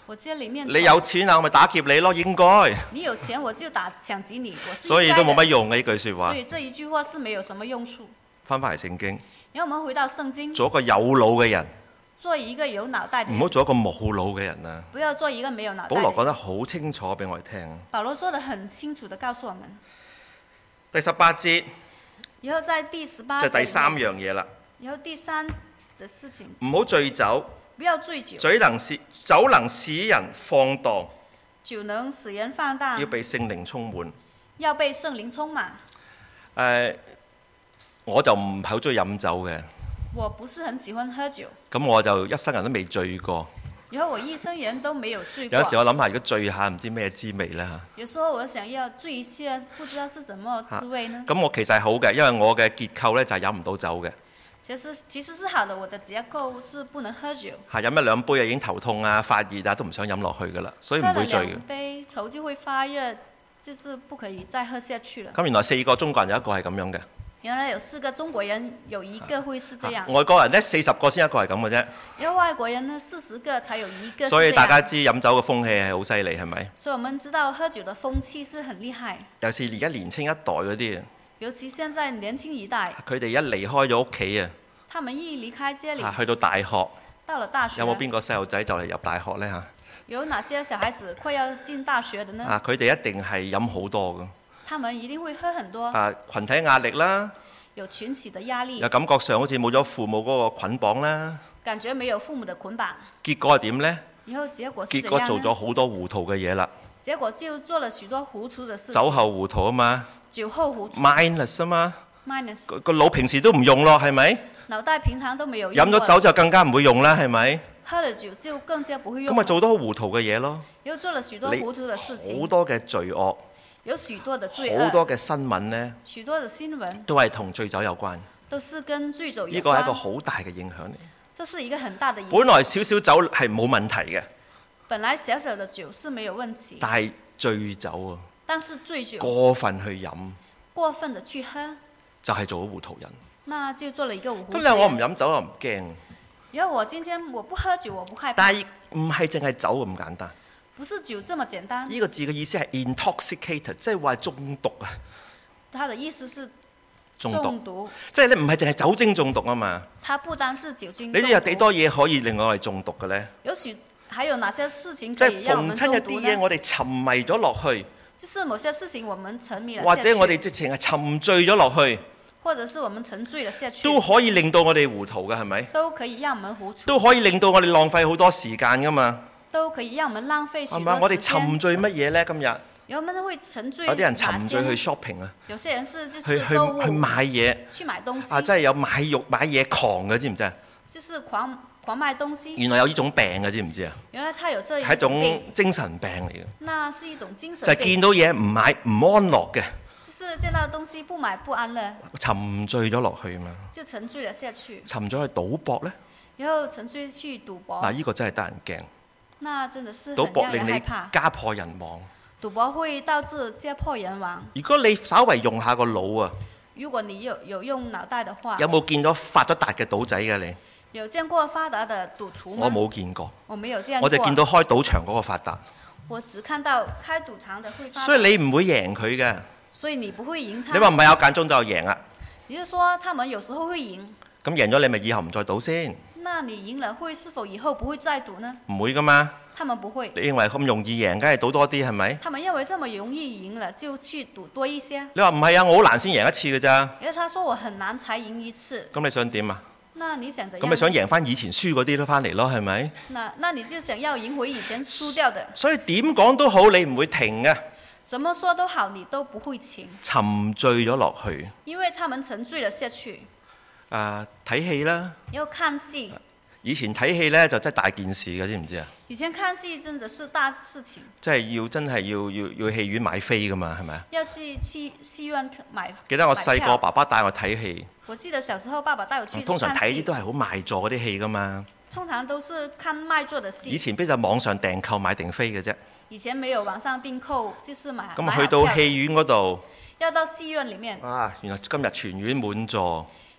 我這裡面你有錢啊，我咪打劫你咯，應該。 你有錢我就搶劫你，我是所以都冇乜用嘅呢句説話所。以這一句話是沒有什麼用處。 翻返嚟聖經， 然後我們回到聖經， 做一個有腦嘅人， 做一個有腦袋的人， 唔好做一個冇腦嘅人啊！ 不要做一個沒有腦袋的保人。 羅講得好清楚俾我哋聽。 保羅說得很清楚地告訴我們。 第18節然後在第18節就第三樣嘢啦， 然後第三的事情， 唔好醉酒， 不要醉酒， 酒能使人放蕩， 酒能使人放蕩， 要被聖靈充滿。 要被聖靈充滿。 我就唔係好中意飲酒嘅， 我不是很喜歡喝酒， 咁我就一生人都未醉過。 然後我一生人都沒有醉過。 有時我諗下，如果醉下唔知咩滋味咧嚇。 有時候我想要醉一下，不知道是怎麼滋味呢？ 咁我其實係好嘅，因為我嘅結構咧就係飲唔到酒嘅。 其實是好的，我的結構是不能喝酒。 係飲一兩杯啊，已經頭痛啊、發熱啊，都唔想飲落去噶啦，所以唔會醉嘅。 喝了兩杯頭就會發熱，就是不可以再喝下去了。 咁原來4個中國人有一個係咁樣嘅。 原來有4個中國人，有一個會是這樣。 外國人呢40個先一個係咁嘅啫。 然後外國人呢40個才有一個。 所以大家知飲酒嘅風氣係好犀利，係咪？ 所以我們知道喝酒的風氣是很厲害。 尤其是而家年輕一代嗰啲， 尤其現在年輕一代， 佢哋一離開咗屋企啊， 他們一離開這裡， 去到大學， 到了大學， 有冇邊個細路仔就嚟入大學呢？嚇？ 有哪些小孩子快要進大學的呢？ 佢哋一定係飲好多㗎。 他們一定會喝很多。 群體壓力啦。 有群體的壓力， 又感覺上好似冇咗父母嗰個捆綁啦。 感覺沒有父母的捆綁。 結果係點呢？ 然後結果是怎樣呢？ 結果做咗好多糊塗嘅嘢啦。 結果就做了許多糊塗的事情。 酒後糊塗啊嘛。 酒後糊塗。 Minus 啊嘛。 Minus。 個腦平時都唔用咯，係咪？ 腦袋平常都沒有用。 飲咗酒就更加唔會用啦，係咪？ 喝了酒就更加不會用。 咁咪做多糊塗嘅嘢咯。 又做了許多糊塗的事情。 好多嘅罪惡。 有許多的罪惡。 好多嘅新聞呢。 許多的新聞。 都係同醉酒有關。 都是跟醉酒有關。 呢個係一個好大嘅影響嚟。 這是一個很大的影響。 本來少少酒係冇問題嘅。 本來小小的酒是沒有問題。 但係醉酒啊。 但是醉酒。 過分去飲。 過分的去喝。 就係做咗糊塗人。 那就做了一個糊塗人。 今日我唔飲酒我唔驚。 因為我今天我不喝酒，我不害怕。 但係唔係淨係酒咁簡單。 不是酒這麼簡單。 呢個字嘅意思係 intoxicated， 即係話中毒啊。 它的意思是中毒。即係你唔係淨係酒精中毒啊嘛。 它不單是酒精中毒。 你知有幾多嘢可以令我哋中毒嘅咧？ 還有哪些事情可以讓我們中毒呢？ 即係逢親一啲嘢，我哋沉迷咗落去。 就是某些事情我們沉迷了。 或者我哋直情係沉醉咗落去。 或者是我們沉醉了下去。 都可以令到我哋糊塗嘅，係咪？ 都可以讓我們糊塗。 都可以令到我哋浪費好多時間噶嘛。 都可以讓我們浪費許多時間。係嘛？ 我哋沉醉乜嘢咧？今日有冇人會沉醉？ 有啲人沉醉去 shopping 啊。 有些人是就是購物。 去買嘢。 去買東西。 真係有買嘢狂嘅，知唔知啊？ 就是狂賣東西。 原來有呢種病嘅，知唔知啊？ 原來他有這一種病。 係一種精神病嚟嘅。 那是一種精神病。 就係見到嘢唔買唔安樂嘅。 就是見到東西不買不安樂。 沉醉咗落去嘛。 就沉醉了下去。 沉咗去賭博咧。 然後沉醉去賭博。 嗱，呢個真係得人驚。 那真的是賭博令你家破人亡。 賭博會導致家破人亡。 如果你稍為用下個腦啊。 如果你有用腦袋的話。 有冇見到發咗達嘅賭仔嘅你？ 有見過發達的賭徒嗎？ 我冇見過。 我沒有見過。 我就見到開賭場嗰個發達。 我只看到開賭場的會發達。 所以你唔會贏佢嘅。 所以你不會贏他。 你話唔係有間中都有贏啊？ 也就是說，他們有時候會贏。 咁贏咗你咪以後唔再賭先？ 那你贏了會是否以後不會再賭呢？ 唔會噶嘛。 他們不會。 你認為咁容易贏，梗係賭多啲係咪？ 他們認為這麼容易贏了，就去賭多一些。 你話唔係啊？我好難先贏一次嘅咋？ 因為他說我很難才贏一次。 咁你想點啊？ 那你想怎樣？ 咁咪想贏翻以前輸嗰啲都翻嚟咯，係咪？ 那你就想要贏回以前輸掉的。 所以點講都好，你唔會停啊。 怎麼說都好，你都不會停。 沉醉咗落去。 因為他們沉醉了下去。 睇戲啦。 要看戲。 以前睇戲咧就真係大件事嘅，知唔知啊？ 以前看戲真的是大事情。 即係真係要戲院買飛噶嘛，係咪啊？ 要去戲院買。 記得我細個爸爸帶我睇戲。 我記得小時候爸爸帶我去看戲。 通常睇啲都係好賣座嗰啲戲噶嘛。 通常都是看賣座的戲。 以前邊就網上訂購買定飛嘅啫。 以前沒有網上訂購，就是買。 咁去到戲院嗰度。 要到戲院裡面。 原來今日全院滿座。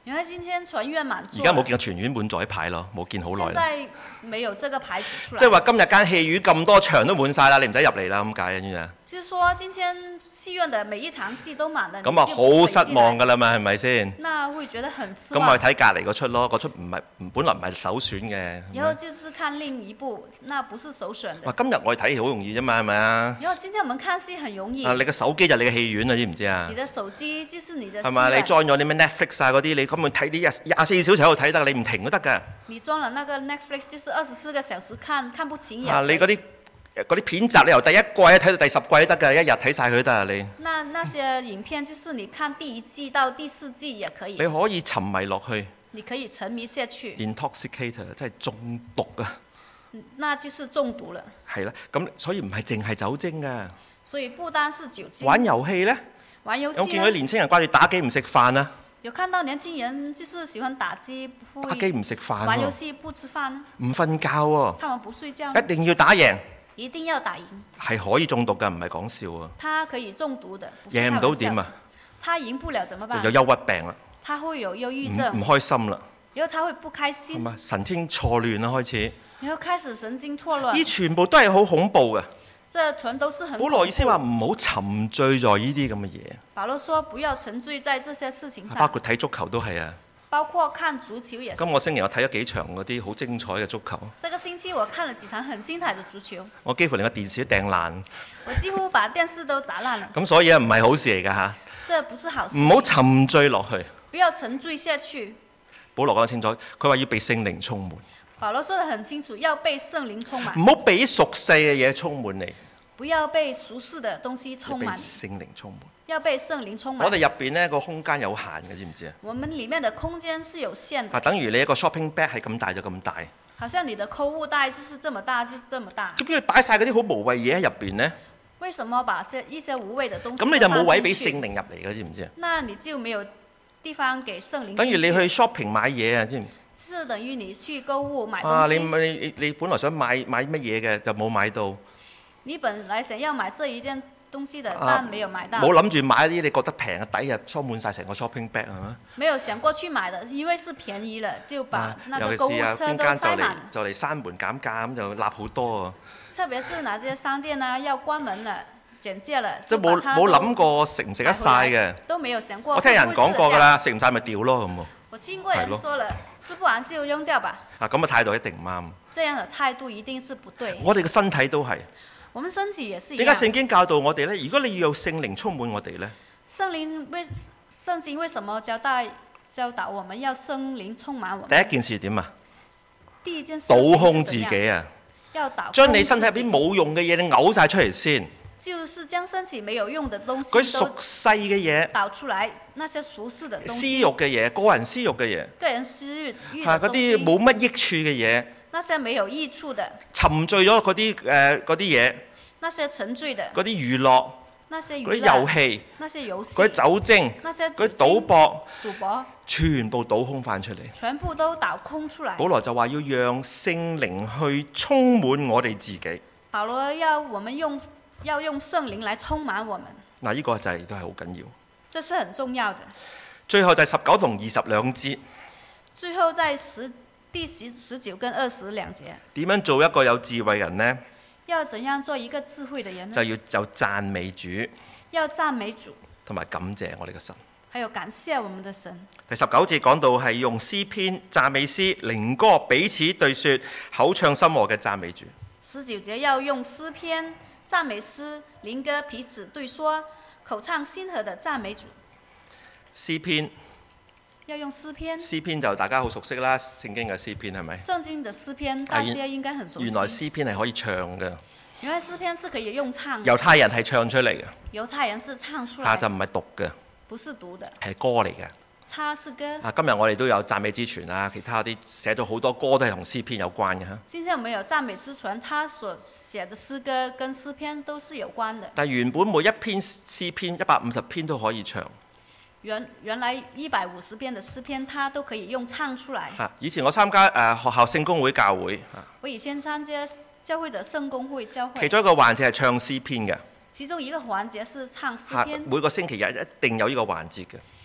原來今天全院滿座。 而家冇見過全院滿座啲牌咯，冇見好耐啦。 現在沒有這個牌子出來。 即係話今日間戲院咁多場都滿晒啦，你唔使入嚟啦咁解嘅。 就是說，今天戲院的每一場戲都滿了。 咁啊好失望㗎啦嘛，係咪先？ 那會覺得很失望。 咁我睇隔離嗰出咯，嗰出本來唔係首選嘅。 然後就是看另一部，那不是首選的。 今日我哋睇戲好容易啫嘛，係咪啊？ 然後今天我們看戲很容易。 你個手機就係你嘅戲院啊，知唔知啊？ 你的手機就是你的。 係嘛？你裝咗啲咩 Netflix 啊嗰啲，你根本睇啲24小時喺度睇得，你唔停都得㗎。 你裝了那個 Netflix，就是24個小時看不停也。 你嗰啲片集，你由第一季睇到第10季都得㗎，一日睇晒佢都得啊你。 那些影片就是你看第1季到第4季也可以。 你可以沉迷落去。 你可以沉迷下去。 Intoxicator 真係中毒啊！ 那就是中毒了。 係啦，咁所以唔係淨係酒精㗎。 所以不單是酒精。 玩遊戲呢？ 玩遊戲。 有見到年青人掛住打機唔食飯啊？ 有看到年輕人就是喜歡打機，不會打機唔食飯， 玩遊戲不吃飯， 唔瞓覺喎。 他們不睡覺， 一定要打贏。 一定要打贏。 係可以中毒㗎，唔係講笑啊。 他可以中毒的。 贏唔到點啊？ 他贏不了怎麼辦？ 就有憂鬱病啦。 他會有憂鬱症。 唔開心啦。 然後他會不開心。 係嘛？神經錯亂啦開始。 然後開始神經錯亂。 呢全部都係好恐怖嘅。 這全都是很恐怖。 保羅意思話唔好沉醉在呢啲咁嘅嘢。 保羅說不要沉醉在這些事情上。 包括睇足球都係啊。 包括看足球也是。 今個星期我睇咗幾場嗰啲好精彩嘅足球。 這個星期我看了幾場很精彩的足球。 我幾乎連個電視都掟爛。 我幾乎把電視都砸爛了。 咁所以啊，唔係好事嚟㗎嚇。 這不是好事。 唔好沉醉落去。 不要沉醉下去。 保羅講得清楚，佢話要被聖靈充滿。 保羅說得很清楚，要被聖靈充滿。 唔好俾俗世嘅嘢充滿你。 不要被俗世的東西充滿。 被聖靈充滿。 要被聖靈充滿。 我哋入邊呢個空間有限嘅，知唔知啊？ 我們裡面的空間是有限的。 等於你一個 shopping bag 係咁大就咁大。 好像你的購物袋就是這麼大，就是這麼大。 咁佢擺晒嗰啲好無謂嘢喺入邊呢？ 為什麼把一些無謂的東西？ 咁你就冇位俾聖靈入嚟嘅，知唔知啊？ 那你就沒有地方給聖靈。 等於你去 shopping 買嘢啊，知唔知？ 是等於你去購物買東西。你本來想買乜嘢嘅就冇買到。 你本來想要買這一件東西的，但沒有買到。 冇諗住買一啲你覺得平嘅抵啊，裝滿晒成個 shopping bag 係嘛？ 沒有想過去買的，因為是便宜了，就把那個購物車都塞滿。 就嚟閂門減價咁就立好多啊！ 特別是哪些商店呢要關門了、減價了， 即係冇諗過食唔食得晒嘅。 都沒有想過。 我聽人講過㗎啦，食唔晒咪掉咯咁喎。 我聽過人說了，吃不完就扔掉吧。 咁嘅態度一定唔啱。 這樣的態度一定是不對。 我哋嘅身體都係。 我們身體也是一樣。 點解聖經教導我哋呢？如果你要有聖靈充滿我哋呢？聖經為什麼教導我們要聖靈充滿我們？ 第一件事點啊？ 第一件事。 倒空自己啊！將你身體入邊冇用嘅嘢，你嘔晒出嚟先。 就是將身體沒有用的東西。 嗰啲俗世嘅嘢。 倒出來，那些俗世的東西。 私欲嘅嘢，個人私欲嘅嘢。 個人私欲。 嗰啲冇乜益處嘅嘢。 那些沒有益處的。 沉醉咗嗰啲嘢。 那些沉醉的。 嗰啲娛樂。 那些娛樂。 嗰啲遊戲。 那些遊戲。 嗰啲酒精。 那些嗰啲賭博。 賭博。 全部倒空翻出嚟。 全部都倒空出來。 保羅就話要讓聖靈去充滿我哋自己。 保羅要用聖靈來充滿我們。 嗱，呢個就都係好緊要。 這是很重要的。 最後就係19同20兩節。 最後在第19跟20兩節。點樣做一個有智慧人呢？ 要怎樣做一個智慧的人呢？ 就讚美主。 要讚美主。同埋感謝我哋嘅神。 還有感謝我們的神。 第19節講到係用詩篇、讚美詩、靈歌彼此對說，口唱心和嘅讚美主。 19節要用詩篇、讚美詩、靈歌彼此對說，口唱心和的讚美主。 詩篇。 要用詩篇。 詩篇就大家好熟悉啦，聖經嘅詩篇係咪？ 聖經的詩篇大家應該很熟悉。 原來詩篇係可以唱嘅。 原來詩篇是可以用唱。 猶太人係唱出嚟嘅。 猶太人是唱出來。 就唔係讀嘅。 不是讀的。 係歌嚟嘅。 它是歌。 今日我哋都有讚美之泉啊，其他啲寫咗好多歌都係同詩篇有關嘅嚇。 今天我們有讚美之泉，他所寫的詩歌跟詩篇都是有關的。 但原本每一篇詩篇150篇都可以唱。 原來150篇的詩篇，它都可以用唱出來。 以前我參加學校聖公會教會。 我以前參加教會的聖公會教會。 其中一個環節係唱詩篇嘅。 其中一個環節是唱詩篇。 每個星期日一定有呢個環節嘅。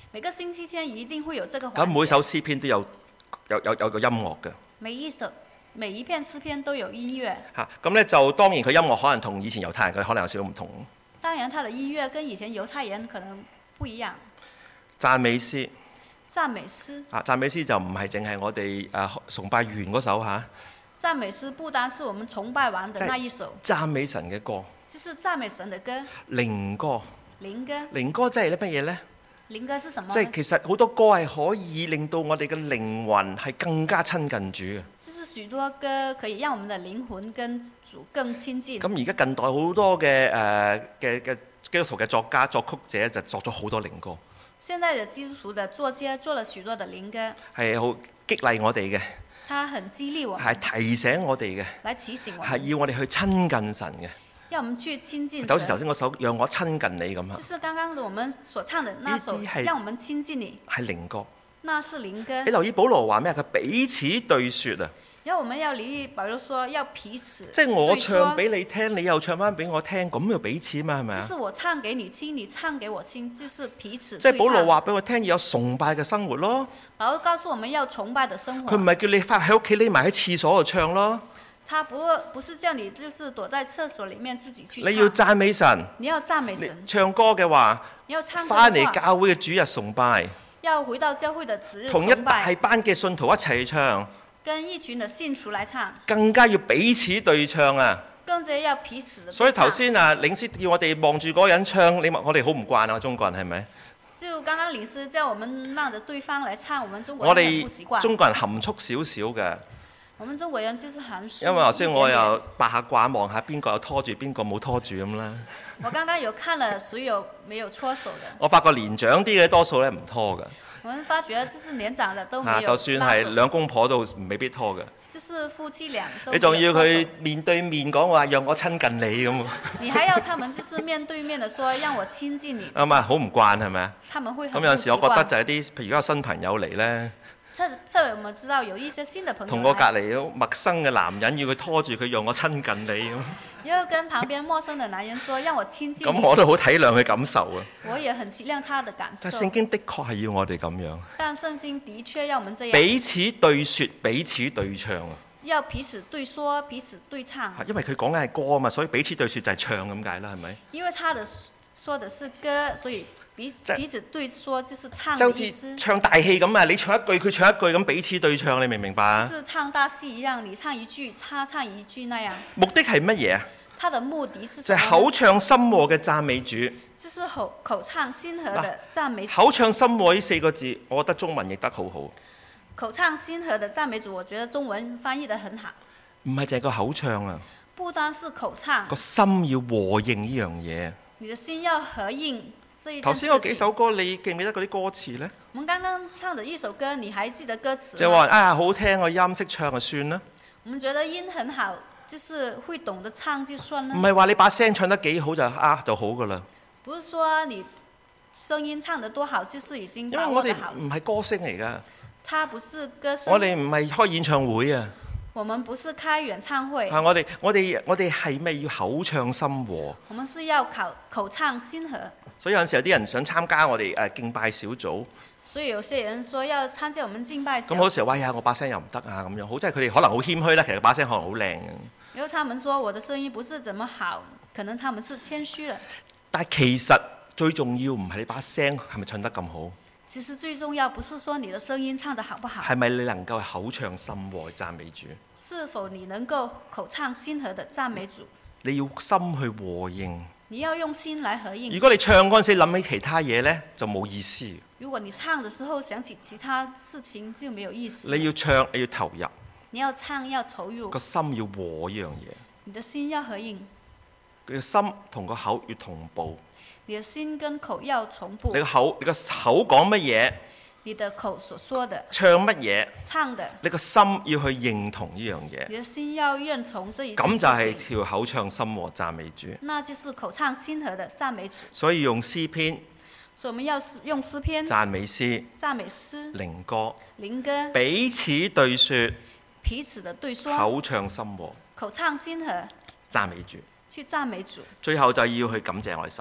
每個星期天一定會有這個環節。 咁每首詩篇都有個音樂嘅。 每一篇詩篇都有音樂。 咁咧就當然佢音樂可能同以前猶太人嘅可能有少少唔同。 當然，他的音樂跟以前猶太人可能不一樣。 讚美詩。 讚美詩。 讚美詩就唔係淨係我哋崇拜完嗰首嚇。 讚美詩不單是我們崇拜完的那一首。 讚美神嘅歌。 就是讚美神的歌。 靈歌。 靈歌。 靈歌即係咧乜嘢咧？ 靈歌是什麼？ 即係其實好多歌係可以令到我哋嘅靈魂係更加親近主嘅。 就是許多歌可以讓我們的靈魂跟主更親近。 咁而家近代好多嘅基督徒嘅作家作曲者就作咗好多靈歌。 現在的基督徒的作家做了許多的靈歌。係好激勵我哋嘅。 他很激勵我們。 係提醒我哋嘅。 來提醒我們。 係要我哋去親近神嘅。 要我們去親近神。 就好似頭先嗰首《讓我親近你》咁啊。 就是剛剛我們所唱的那首《讓我們親近你》。 係靈歌。 那是靈歌。 你留意保羅話咩？佢彼此對説啊。 然後我們要留意保羅說要彼此。 即係我唱俾你聽，你又唱翻俾我聽，咁就彼此嘛，係咪啊？ 就是我唱給你聽，你唱給我聽，就是彼此對唱。 即係保羅話俾我聽，要有崇拜嘅生活咯。 保羅告訴我們要崇拜的生活。 佢唔係叫你翻喺屋企匿埋喺廁所度唱咯。 他不是叫你就是躲在廁所裡面自己去唱。 你要讚美神。 你要讚美神。 唱歌嘅話， 你要唱歌嘅話， 翻嚟教會嘅主日崇拜。 要回到教會的主日崇拜。 同一大班嘅信徒一齊唱。 跟一群的信徒來唱。 更加要彼此對唱啊！ 更加要彼此的對唱。 所以頭先領師叫我哋望住嗰個人唱，我哋好唔慣啊！中國人係咪？ 就剛剛領師叫我們望着對方來唱，我們中國人很不習慣。 我哋中國人含蓄少少嘅。 我們中國人就是含蓄。 因為頭先我又八下卦望下邊個有拖住，邊個冇拖住咁啦。 我剛剛有看了誰有沒有搓手的。我發覺年長啲嘅多數咧唔拖嘅。 我們發覺就是年長的都沒有。 就算係兩公婆都未必拖嘅。 就是夫妻倆都。 你仲要佢面對面講話，讓我親近你咁。 你還要他們就是面對面的說，讓我親近你。 啊嘛，好唔慣係咪啊？ 他們會很不習慣。 咁有陣時我覺得就係啲，譬如而家有新朋友嚟咧。 我們知道有一些新的朋友。 同我隔離陌生嘅男人要佢拖住佢，讓我親近你咁。 要跟旁邊陌生的男人說，讓我親近你。 咁我都好體諒佢感受啊。 我也很體諒他的感受。 但聖經的確係要我哋咁樣。 但聖經的確要我們這樣。 彼此對説，彼此對唱啊。 要彼此對說，彼此對唱。 因為佢講緊係歌啊嘛，所以彼此對説就係唱咁解啦，係咪？ 因為他的說的是歌，所以彼此對說就是唱的意思。 唱大戲咁啊，你唱一句佢唱一句咁彼此對唱，你明唔明白啊？ 就是唱大戲一樣，你唱一句，他唱一句那樣。 目的係乜嘢啊？ 他的目的是什麼？ 就係口唱心和嘅讚美主。 就是口唱心和的讚美主。 口唱心和呢4個字，我覺得中文譯得好好。 口唱心和的讚美主，我覺得中文翻譯得很好。 唔係淨係個口唱啊， 不單是口唱， 個心要和應呢樣嘢。 你的心要合應這一件事情。 頭先嗰幾首歌，你記唔記得嗰啲歌詞呢？ 我們剛剛唱的一首歌，你還記得歌詞嗎？ 就話啊，好聽，我音識唱就算啦。 我們覺得音很好，就是會懂得唱就算啦。 唔係話你把聲唱得幾好就好噶啦。 不是說你聲音唱得多好，就是已經把握得好。 因為我哋唔係歌星嚟噶。 他不是歌星。 我哋唔係開演唱會啊。 我們不是開演唱會。 我哋係咪要口唱心和？ 我們是要口唱心和。 所以有陣時有啲人想參加我哋敬拜小組。 所以有些人說要參加我們敬拜小組。 咁好時候話呀，我把聲又唔得啊咁樣，好即係佢哋可能好謙虛啦，其實把聲可能好靚嘅。 因為他們說我的聲音不是怎麼好，可能他們是謙虛了。 但係其實最重要唔係你把聲係咪唱得咁好。 其實最重要不是說你的聲音唱得好不好， 係咪你能夠口唱心和讚美主？ 是否你能夠口唱心和的讚美主？ 你要心去和應。 你要用心來合應。 如果你唱嗰陣時諗起其他嘢呢，就冇意思。 如果你唱的時候想起其他事情，就沒有意思。 你要唱，你要投入。 你要唱，要投入。個心要和一樣嘢。 你的心要合應。 佢嘅心同個口要同步。 你的心跟口要同步。 你個口講乜嘢？ 你的口所說的。 唱乜嘢？ 唱的。 你個心要去認同呢樣嘢。 你的心要認同這一件事情。 咁就係條口唱心和讚美主。 那就是口唱心和的讚美主。 所以用詩篇。 所以我們要用詩篇。 讚美詩。 讚美詩。 靈歌。 靈歌。 彼此對説。 彼此的對說。 口唱心和。 口唱心和。 讚美主。 去讚美主。 最後就要去感謝我哋神。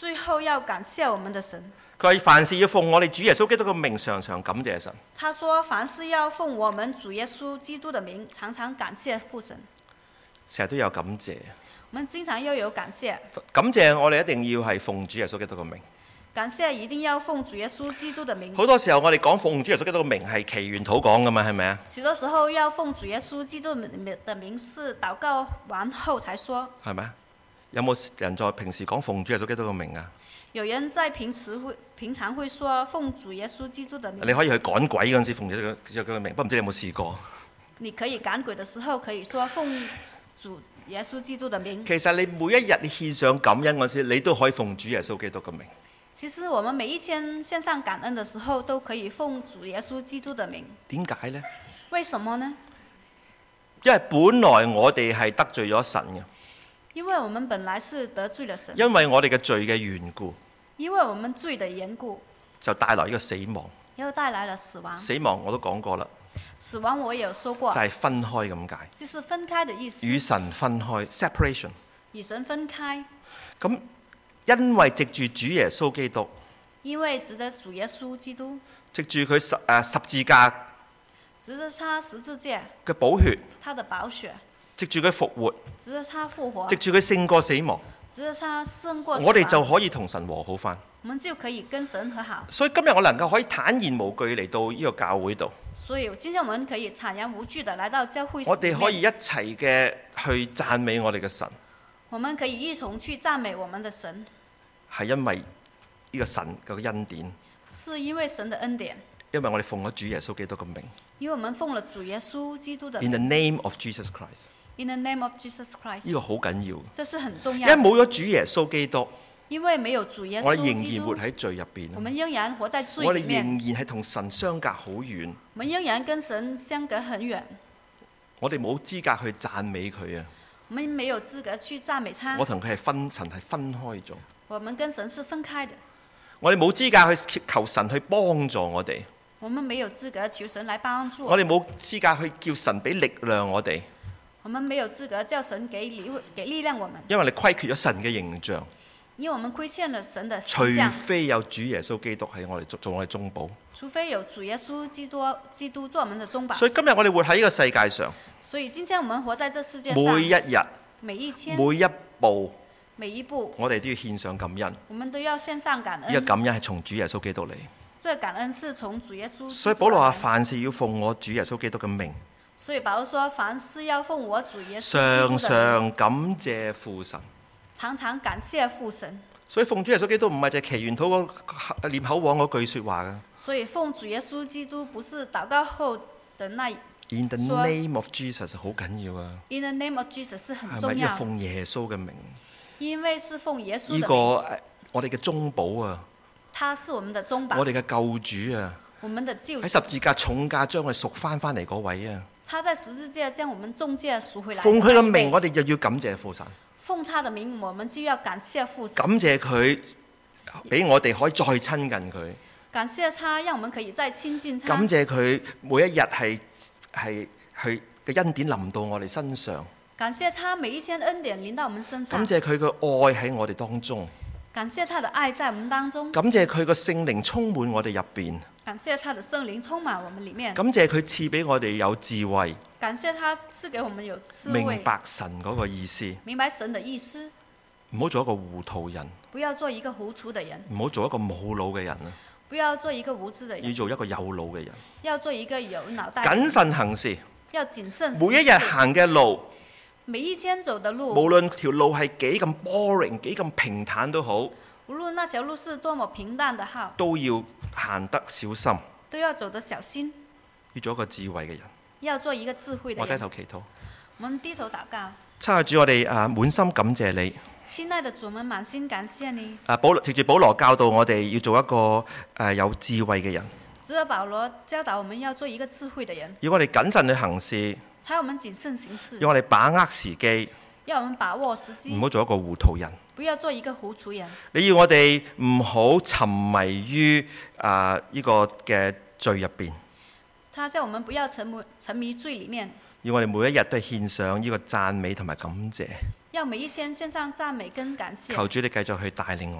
最後要感謝我們的神。 佢話凡事要奉我哋主耶穌基督嘅名，常常感謝神。 他說凡事要奉我們主耶穌基督的名，常常感謝父神。 成日都有感謝。 我們經常要有感謝。 感謝我哋一定要係奉主耶穌基督嘅名。 感謝一定要奉主耶穌基督的名。 好多時候我哋講奉主耶穌基督嘅名係祈願禱講噶嘛，係咪啊？ 許多時候要奉主耶穌基督的名是禱告完後才說。係咪啊？ 有冇人在平時講奉主耶穌基督嘅名啊？ 有人在平常會說奉主耶穌基督的名。 你可以去趕鬼嗰陣時奉主耶穌嘅名，不過唔知你有冇試過？ 你可以趕鬼的時候可以說奉主耶穌基督的名。 其實你每一日你獻上感恩嗰時，你都可以奉主耶穌基督嘅名。 其實我們每一天獻上感恩的時候，都可以奉主耶穌基督的名。 點解呢？ 為什麼呢？ 因為本來我哋係得罪咗神嘅。 因為我們本來是得罪了神。 因為我哋嘅罪嘅緣故。 因為我們罪的緣故。 就帶來呢個死亡。 又帶來了死亡。 死亡我都講過啦。 死亡我也有說過。 就係分開咁解。 就是分開的意思。 與神分開 ，separation。 與神分開。 咁因為藉住主耶穌基督。 因為藉着主耶穌基督。 藉住佢十字架。 藉着他十字架。 嘅寶血。 他的寶血。 藉住佢復活。 藉着他復活。 藉住佢勝過死亡。 藉着他勝過死亡。 我哋就可以同神和好返。 我們就可以跟神和好。 所以今日我能夠可以坦然無懼嚟到呢個教會度。 所以今天我們可以坦然無懼地來到教會。 我哋可以一齊嘅去讚美我哋嘅神。 我們可以一同去讚美我們的神。 係因為呢個神嘅恩典。 是因為神的恩典。 因為我哋奉咗主耶穌基督嘅名。 因為我們奉了主耶穌基督的名。 In the name of Jesus Christ。 In the name of Jesus Christ。 呢個好緊要。 這是很重要。 因為冇咗主耶穌基督。 因為沒有主耶穌基督。 我哋仍然活喺罪入邊。 我們仍然活在罪裡面。 我哋仍然係同神相隔好遠。 我們仍然跟神相隔很遠。 我哋冇資格去讚美佢啊。 我們沒有資格去讚美他。 我同佢係神係分開咗。 我們跟神是分開的。 我哋冇資格去求神去幫助我哋。 我們沒有資格求神來幫助。 我哋冇資格去叫神俾力量我哋。 我們沒有資格叫神給力量我們。 因為你虧缺咗神嘅形象。 因為我們虧欠了神的形象。 除非有主耶穌基督喺我哋做我哋中保。 除非有主耶穌基督做我們的中保。 所以今日我哋活喺呢個世界上。 所以今天我們活在這世界上。 每一日。 每一天。 每一步。 每一步。 我哋都要獻上感恩。 我們都要獻上感恩。 呢個感恩係從主耶穌基督嚟。 這個感恩是從主耶穌。 所以保羅話：凡事要奉我主耶穌基督嘅名。 所以保羅說：凡事要奉我主耶穌基督的名。 常常感謝父神。 常常感謝父神。 所以奉主耶穌基督唔係就係祈願禱嗰念口往嗰句説話㗎。 所以奉主耶穌基督不是禱告後的那。 In the name of Jesus 好緊要啊。 In the name of Jesus 是很重要。 係咪要奉耶穌嘅名？ 因為是奉耶穌的名。 呢個我哋嘅中保啊。 他是我們的中保。 我哋嘅救主啊。 我們的救主。 喺十字架重價將佢贖翻嚟嗰位啊。 他在十字架將我們重價贖回來。 奉佢嘅名，我哋就要感謝父神。 奉他的名，我們就要感謝父神。 感謝佢，俾我哋可以再親近佢。 感謝他，讓我們可以再親近他。 感謝佢每一日係佢嘅恩典臨到我哋身上。 感謝他每一天恩典臨到我們身上。 感謝佢嘅愛喺我哋當中。 感謝他的愛在我們當中。 感謝佢嘅聖靈充滿我哋入邊。 感謝他的聖靈充滿我們裡面。 感謝佢賜俾我哋有智慧。 感謝他賜給我們有智慧。 明白神嗰個意思。 明白神的意思。 唔好做一個糊塗人。 不要做一個糊塗的人。 唔好做一個冇腦嘅人啊。 不要做一個無知的人。 要做一個有腦嘅人。 要做一個有腦袋。 謹慎行事。 要謹慎。 每一日行嘅路。 每一天走的路。 無論條路係幾咁 boring， 幾咁平坦都好。 無論那條路是多麼平淡的好。 都要行得小心。 都要走得小心。 要做一個智慧嘅人。 要做一個智慧的人。 我低頭祈禱。 我們低頭禱告。 親愛主，我哋滿心感謝你。 親愛的主，我們滿心感謝你。 藉住保羅教導我哋要做一個有智慧嘅人。 藉着保羅教導我們要做一個智慧的人。 要我哋謹慎去行事。 才我們謹慎行事。 要我哋把握時機。 要我們把握時機。 唔好做一個糊塗人。 不要做一個糊塗人。 你要我哋唔好沉迷於呢個嘅罪入邊。 他叫我們不要沉迷罪裡面。 要我哋每一日都係獻上呢個讚美同埋感謝。 要每一天獻上讚美跟感謝。 求主你繼續去帶領我。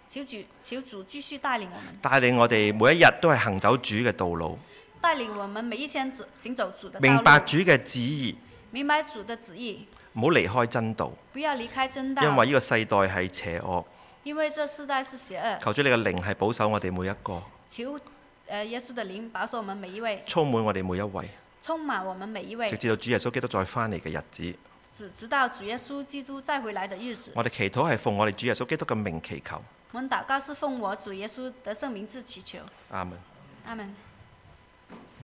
求主繼續帶領我們， 帶領我哋每一日都係行走主嘅道路， 帶領我們每一天行走主的道路， 明白主嘅旨意， 明白主的旨意， 唔好離開真道， 不要離開真道， 因為呢個世代係邪惡。 因為這世代是邪惡。 求主你嘅靈係保守我哋每一個， 求耶穌的靈保守我們每一位， 充滿我哋每一位， 充滿我們每一位， 直至到主耶穌基督再翻嚟嘅日子。 直到主耶穌基督再回來的日子。 我哋祈禱係奉我哋主耶穌基督嘅名祈求。 我們禱告是奉我主耶穌的聖名字祈求。 阿門。 阿門。